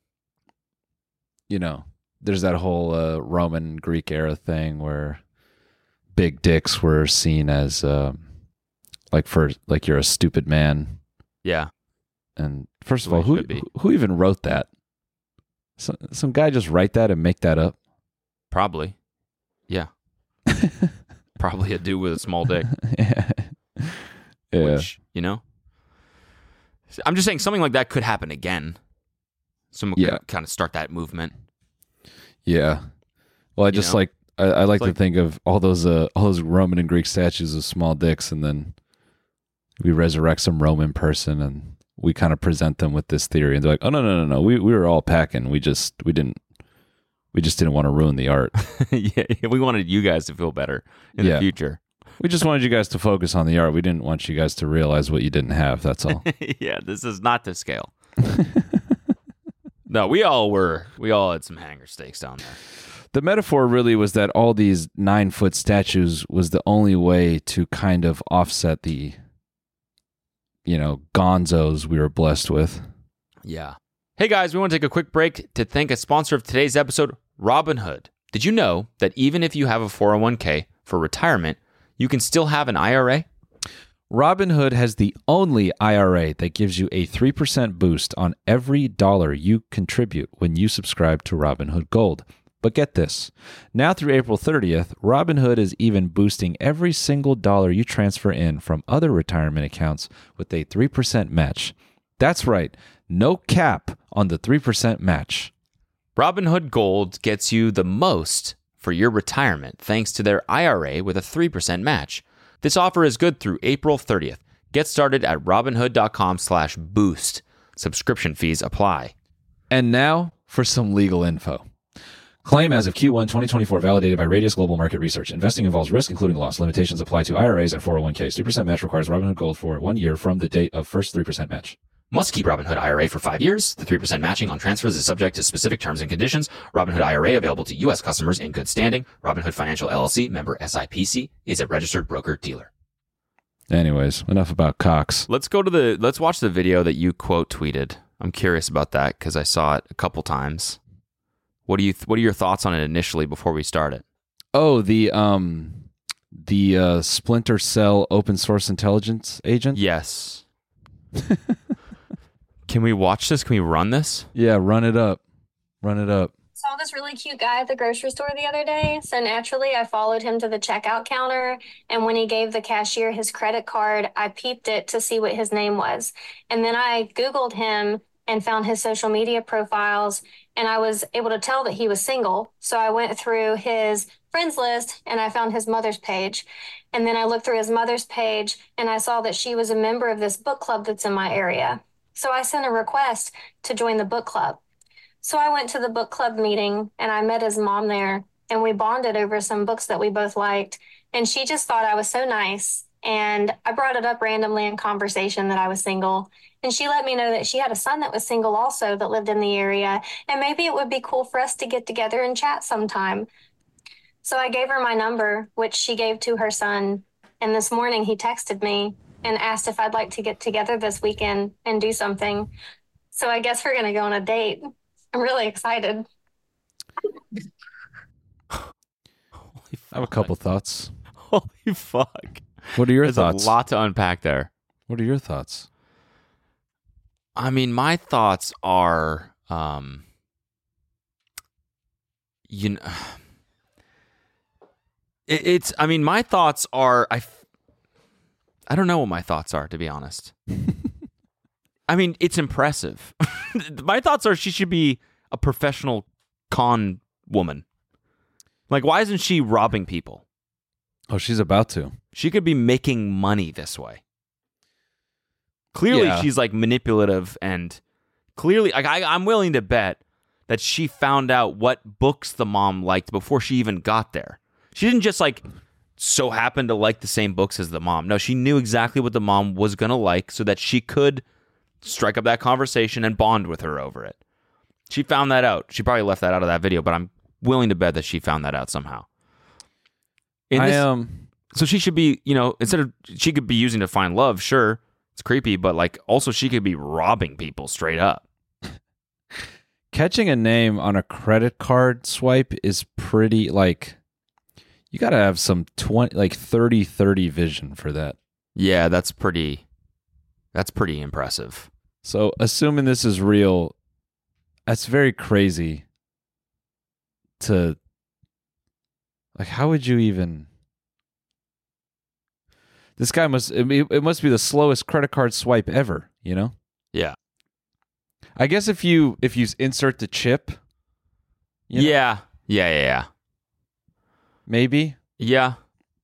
there's that whole Roman Greek era thing where big dicks were seen as like you're a stupid man. Yeah. And first of The all, way it should be. who even wrote that? Some guy just write that and make that up? Probably. Yeah. Probably a dude with a small dick. Yeah. Which, I'm just saying something like that could happen again. Someone could kind of start that movement. Yeah. Well, I just like I like to like- think of all those Roman and Greek statues of small dicks, and then we resurrect some Roman person and we kind of present them with this theory, and they're like, "Oh no, we were all packing. We just didn't want to ruin the art. Yeah, we wanted you guys to feel better in the future. We just wanted you guys to focus on the art. We didn't want you guys to realize what you didn't have. That's all." Yeah, this is not to scale. No, we all had some hanger steaks down there. The metaphor really was that all these 9-foot statues was the only way to kind of offset the, gonzos we were blessed with. Yeah. Hey guys, we want to take a quick break to thank a sponsor of today's episode, Robinhood. Did you know that even if you have a 401k for retirement, you can still have an IRA? Robinhood has the only IRA that gives you a 3% boost on every dollar you contribute when you subscribe to Robinhood Gold. But get this, now through April 30th, Robinhood is even boosting every single dollar you transfer in from other retirement accounts with a 3% match. That's right, no cap on the 3% match. Robinhood Gold gets you the most for your retirement thanks to their IRA with a 3% match. This offer is good through April 30th. Get started at robinhood.com/boost. Subscription fees apply. And now for some legal info. Claim as of Q1 2024 validated by Radius Global Market Research. Investing involves risk, including loss. Limitations apply to IRAs and 401ks. 3% match requires Robinhood Gold for 1 year from the date of first 3% match. Must keep Robinhood IRA for 5 years. The 3% matching on transfers is subject to specific terms and conditions. Robinhood IRA available to U.S. customers in good standing. Robinhood Financial LLC, member SIPC, is a registered broker-dealer. Anyways, enough about Cox. Let's watch the video that you quote tweeted. I'm curious about that because I saw it a couple times. What are your thoughts on it initially before we start it? Oh, the Splinter Cell open source intelligence agent? Yes. Can we watch this? Can we run this? Yeah, run it up. Run it up. Saw this really cute guy at the grocery store the other day. So naturally, I followed him to the checkout counter. And when he gave the cashier his credit card, I peeped it to see what his name was. And then I Googled him and found his social media profiles. And I was able to tell that he was single. So I went through his friends list and I found his mother's page. And then I looked through his mother's page and I saw that she was a member of this book club that's in my area. So I sent a request to join the book club. So I went to the book club meeting and I met his mom there and we bonded over some books that we both liked. And she just thought I was so nice. And I brought it up randomly in conversation that I was single. And she let me know that she had a son that was single also that lived in the area. And maybe it would be cool for us to get together and chat sometime. So I gave her my number, which she gave to her son. And this morning he texted me and asked if I'd like to get together this weekend and do something. So I guess we're going to go on a date. I'm really excited. I have a couple thoughts. Holy fuck. What are your There's thoughts? a lot to unpack there. What are your thoughts? I mean, my thoughts are, my thoughts are, I don't know what my thoughts are, to be honest. I mean, it's impressive. My thoughts are she should be a professional con woman. Like, why isn't she robbing people? Oh, she's about to. She could be making money this way. Clearly, Yeah. she's like manipulative and clearly, like, I'm willing to bet that she found out what books the mom liked before she even got there. She didn't just like so happen to like the same books as the mom. No, she knew exactly what the mom was going to like so that she could strike up that conversation and bond with her over it. She found that out. She probably left that out of that video, but I'm willing to bet that she found that out somehow. So she should be, instead of, she could be using to find love, sure, it's creepy, but like also she could be robbing people straight up. Catching a name on a credit card swipe is pretty, like, you got to have some 30-30 vision for that. Yeah, that's pretty impressive. So assuming this is real, that's very crazy to, like, how would you even... This guy it must be the slowest credit card swipe ever, Yeah. I guess if you insert the chip, Yeah. maybe. Yeah.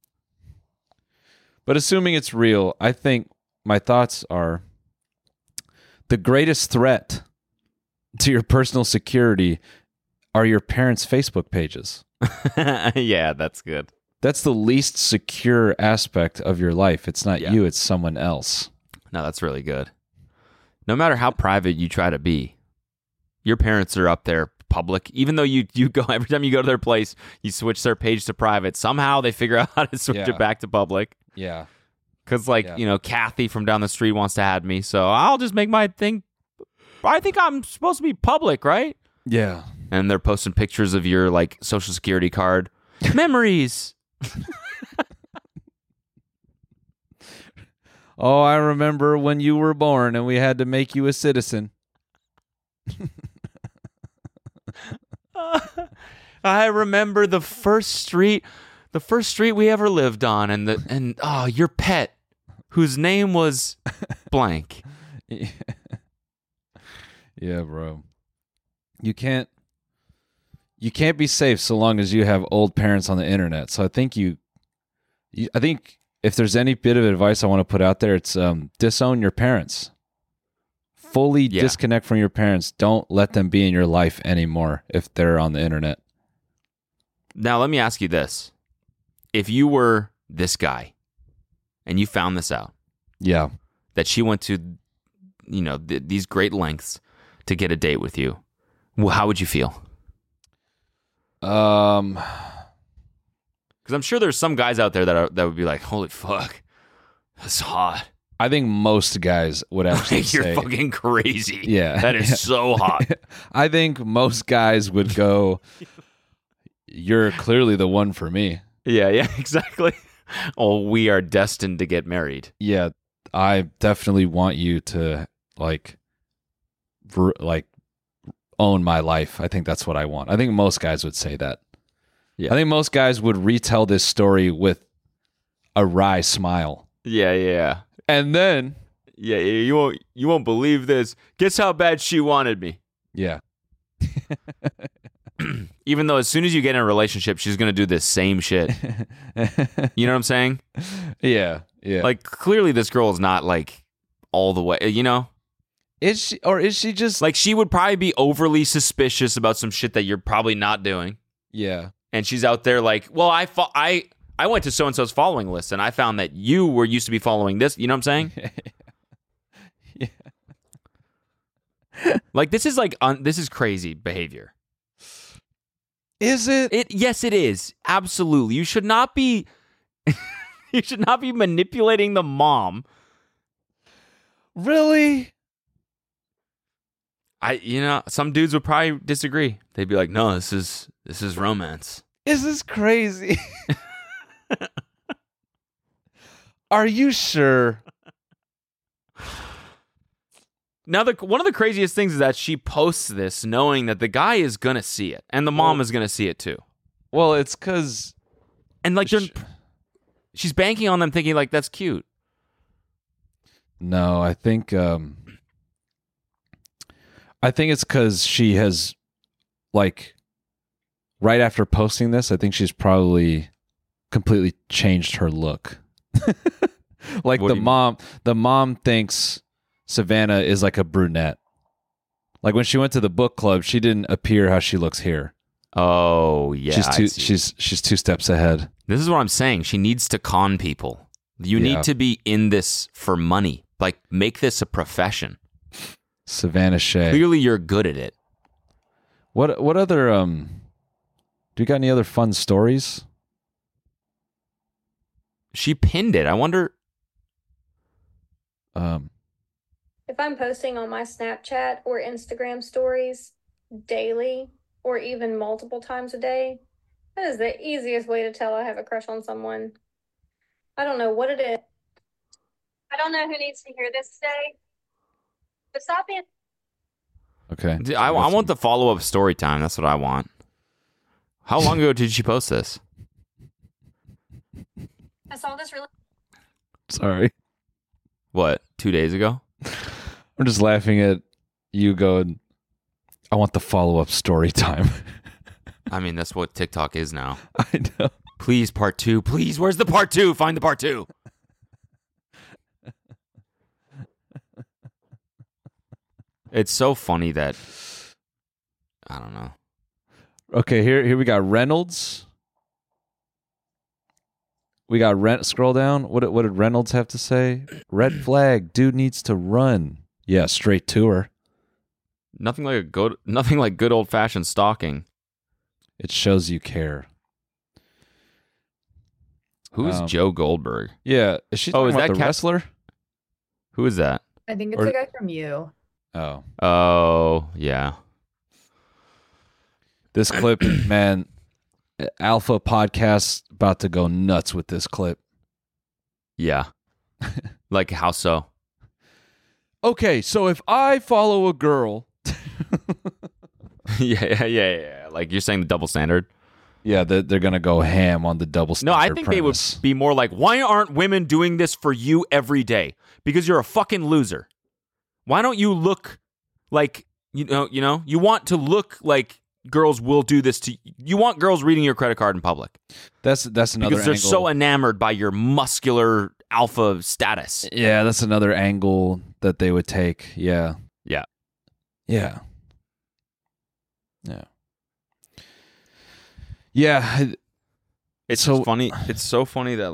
But assuming it's real, I think my thoughts are the greatest threat to your personal security are your parents' Facebook pages. Yeah, that's good. That's the least secure aspect of your life. It's not you, it's someone else. No, that's really good. No matter how private you try to be, Your parents are up there public. Even though you go every time you go to their place, you switch their page to private. Somehow they figure out how to switch Yeah. it back to public. Yeah. Because, like, Yeah. Kathy from down the street wants to add me, so I'll just make my thing. I think I'm supposed to be public, right? Yeah. And they're posting pictures of your, like, social security card. Memories. Oh, I remember when you were born and we had to make you a citizen. I remember the first street we ever lived on, and your pet, whose name was blank. Yeah, bro. You can't be safe so long as you have old parents on the internet. So I think I think if there's any bit of advice I want to put out there, it's disown your parents. Fully disconnect from your parents. Don't let them be in your life anymore if they're on the internet. Now, let me ask you this. If you were this guy and you found this out, Yeah. that she went to, these great lengths to get a date with you, well, how would you feel? Because I'm sure there's some guys out there that would be like, holy fuck, that's hot. I think most guys would actually You're say, fucking crazy. Yeah. That is so hot. I think most guys would go, you're clearly the one for me. Yeah, exactly. Oh, we are destined to get married. Yeah, I definitely want you to own my life. I think that's what I want. I think most guys would say that. Yeah. I think most guys would retell this story with a wry smile. Yeah. And then you won't believe this. Guess how bad she wanted me. yeah. Even though as soon as you get in a relationship, she's going to do this same shit. You know what I'm saying? Yeah. Like, clearly this girl is not, like, all the way, Is she just Like, she would probably be overly suspicious about some shit that you're probably not doing. Yeah. And she's out there like, well, I went to so-and-so's following list, and I found that you were used to be following this. You know what I'm saying? Yeah. Like, this is this is crazy behavior. Is it? Yes, it is. Absolutely. You should not be you should not be manipulating the mom. Really? Some dudes would probably disagree. They'd be like, "No, this is romance." This is crazy. Are you sure? Now, one of the craziest things is that she posts this knowing that the guy is going to see it and the mom is going to see it too. Well, it's because... And like she's banking on them thinking like, that's cute. No, I think it's because she has, like, right after posting this, I think she's probably completely changed her look. Like What do you the mom thinks Savannah is like a brunette. Like when she went to the book club, she didn't appear how she looks here. Oh, yeah. She's two steps ahead. This is what I'm saying. She needs to con people. You Yeah. need to be in this for money. Like, make this a profession. Savannah Shea. Clearly, you're good at it. What other do you got any other fun stories? She pinned it. I wonder. If I'm posting on my Snapchat or Instagram stories daily or even multiple times a day, that is the easiest way to tell I have a crush on someone. I don't know what it is. I don't know who needs to hear this today, but stop being. Okay. I want the follow-up story time. That's what I want. How long ago did she post this? I saw this really. Sorry. What, 2 days ago? I'm just laughing at you going, I want the follow-up story time. I mean, that's what TikTok is now. I know. Please, part 2. Please, where's the part 2? Find the part 2. It's so funny that I don't know. Okay, here we got Reynolds. We got scroll down. What did Reynolds have to say? Red flag. Dude needs to run. Yeah, straight to her. Nothing like good old fashioned stalking. It shows you care. Who's Joe Goldberg? Yeah, is she talking is about that the Cat- wrestler? Who is that? I think it's Or- the guy from You. Oh, Oh, yeah. this clip, man. Alpha Podcast about to go nuts with this clip. Yeah. Like how so? Okay, so if I follow a girl, Yeah. Like you're saying the double standard? yeah, they're gonna go ham on the double No, standard. I think they would premise. be more like, why aren't women doing this for you every day? Because you're a fucking loser. Why don't you look like, you want to look like girls will do this to you. You want girls reading your credit card in public. That's another Because they're angle. so enamored by your muscular alpha status. Yeah, that's another angle that they would take. Yeah. Yeah. Yeah. Yeah. Yeah. It's So- so funny. It's so funny that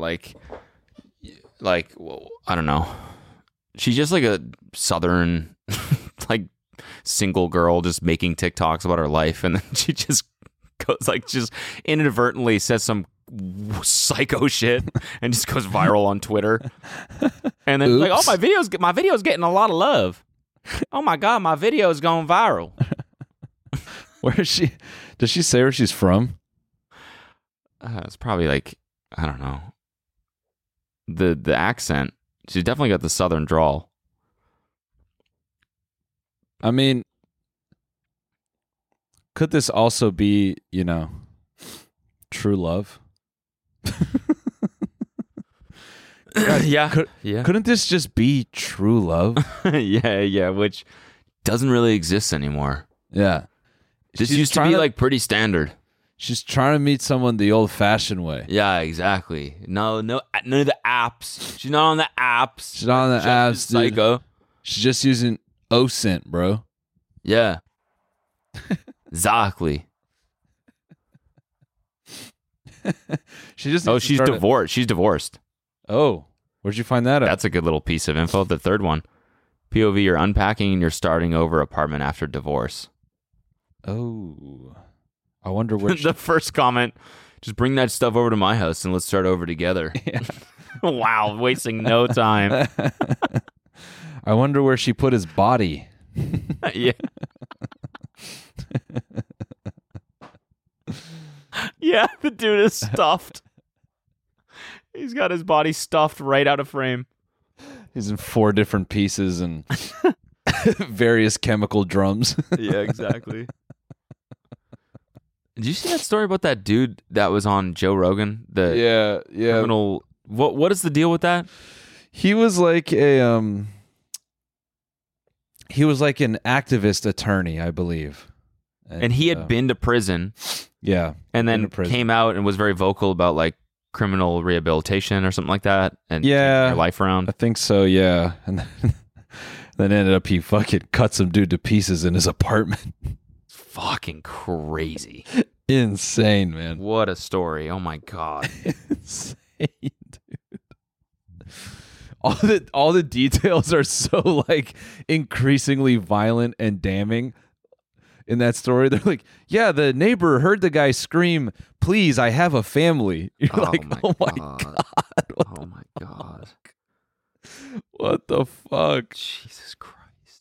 well, I don't know. She's just like a southern, like single girl just making TikToks about her life, and then she just goes just inadvertently says some psycho shit and just goes viral on Twitter. And then like, oh, Oops. my video's getting a lot of love. Oh my god, my video's going viral. Where is she? Does she say where she's from? It's probably like, I don't know. The accent. She's definitely got the southern drawl. I mean, could this also be, true love? Yeah. Couldn't this just be true love? yeah, which doesn't really exist anymore. Yeah. This She's used to trying be to- like pretty standard. She's trying to meet someone the old-fashioned way. Yeah, exactly. No, none of the apps. She's not on the apps. She's not on the apps, dude. Psycho. She's just using OSINT, bro. Yeah. Exactly. She just Oh, needs to she's start a- divorced. She's divorced. Oh, where'd you find that at? That's a good little piece of info. The third one. POV, you're unpacking and you're starting over apartment after divorce. Oh, I wonder where. The first comment, just bring that stuff over to my house and let's start over together. Wow, wasting no time. I wonder where she put his body. Yeah. Yeah, the dude is stuffed. He's got his body stuffed right out of frame. He's in 4 different pieces and various chemical drums. Yeah, exactly. Did you see that story about that dude that was on Joe Rogan? The yeah. criminal. What is the deal with that? He was like an activist attorney, I believe. And he had been to prison yeah, and been then to prison. came out and was very vocal about like criminal rehabilitation or something like that, and Yeah. changing your life around. I think so, yeah. And then ended up he fucking cut some dude to pieces in his apartment. Fucking crazy. Insane, man. What a story. Oh my god. Insane, dude. All the details are so like increasingly violent and damning in that story. They're like, yeah, the neighbor heard the guy scream, "Please, I have a family." You're like, oh my god. Oh my god. What the fuck? Jesus Christ.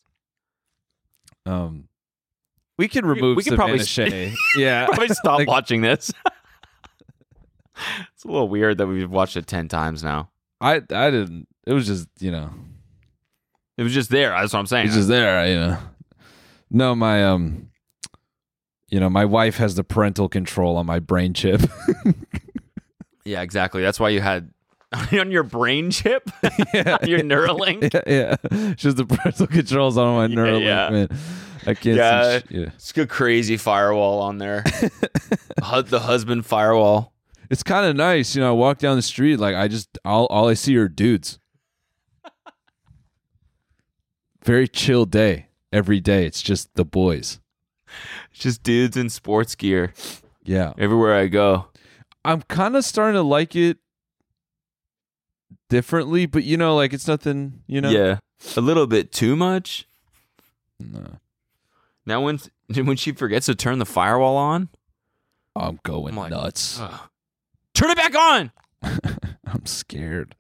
We could remove we could probably Savannah Shea. Yeah. Probably stop Like- watching this. It's a little weird that we've watched it 10 times now. I didn't. It was just, It was just there. That's what I'm saying. it's just there, No, my my wife has the parental control on my brain chip. Yeah, exactly. That's why you had on your brain chip, Yeah. your Neuralink. yeah. She has the parental controls on my Neuralink, yeah. man. I can't Yeah. see yeah. It's a crazy firewall on there. The husband firewall. It's kind of nice, I walk down the street like all I see are dudes. Very chill day. Every day it's just the boys. It's just dudes in sports gear Yeah. everywhere I go. I'm kind of starting to like it differently, but like it's nothing, Yeah. A little bit too much. No. Now when she forgets to turn the firewall on, I'm going I'm like, nuts. ugh. Turn it back on. I'm scared.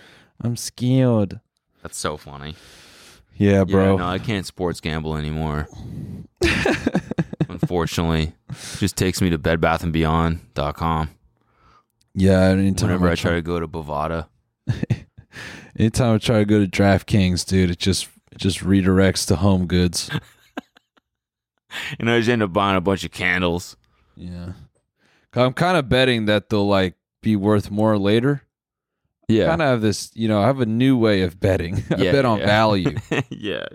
That's so funny. Yeah, bro. Yeah, no, I can't sports gamble anymore. Unfortunately, it just takes me to bedbathandbeyond.com. Yeah, anytime Whenever I try to go to Bovada. Anytime I try to go to DraftKings, dude, it just redirects to Home Goods. And I just end up buying a bunch of candles. Yeah. I'm kind of betting that they'll like be worth more later. Yeah. Kind of have this, I have a new way of betting. I bet on value. Yeah.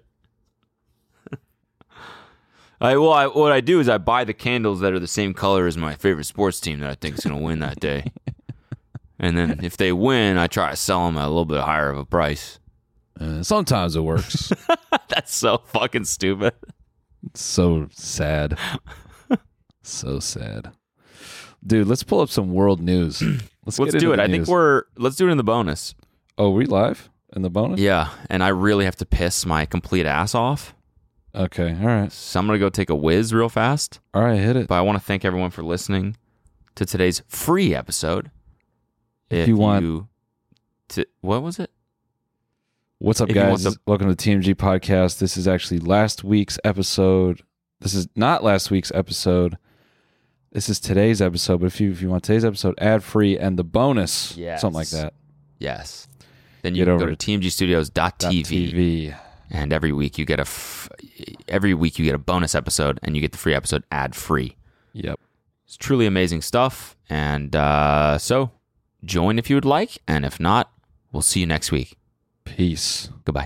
What I do is I buy the candles that are the same color as my favorite sports team that I think is going to win that day. And then if they win, I try to sell them at a little bit higher of a price. Sometimes it works. That's so fucking stupid. It's so sad. So sad. Dude, let's pull up some world news. Let's do it. I think let's do it in the bonus. Oh, we live in the bonus? Yeah, and I really have to piss my complete ass off. Okay, all right. So I'm going to go take a whiz real fast. All right, hit it. But I want to thank everyone for listening to today's free episode. If you want what was it? What's up, guys? Welcome to the TMG Podcast. This is actually last week's episode. This is not last week's episode. This is today's episode. But if you want today's episode ad-free and the bonus, something like that. Yes. Then you can go to tmgstudios.tv. And every week you get a bonus episode, and you get the free episode ad-free. Yep. It's truly amazing stuff. And so join if you would like. And if not, we'll see you next week. Peace. Goodbye.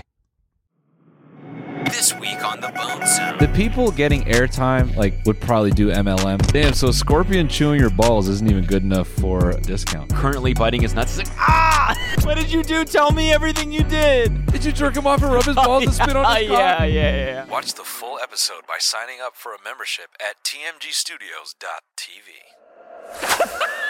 This week on the Bone Zone. The people getting airtime would probably do MLM. Damn, so Scorpion chewing your balls isn't even good enough for a discount. Currently biting his nuts. He's like, what did you do? Tell me everything you did. Did you jerk him off and rub his balls and spit on his cock? Yeah. Watch the full episode by signing up for a membership at tmgstudios.tv.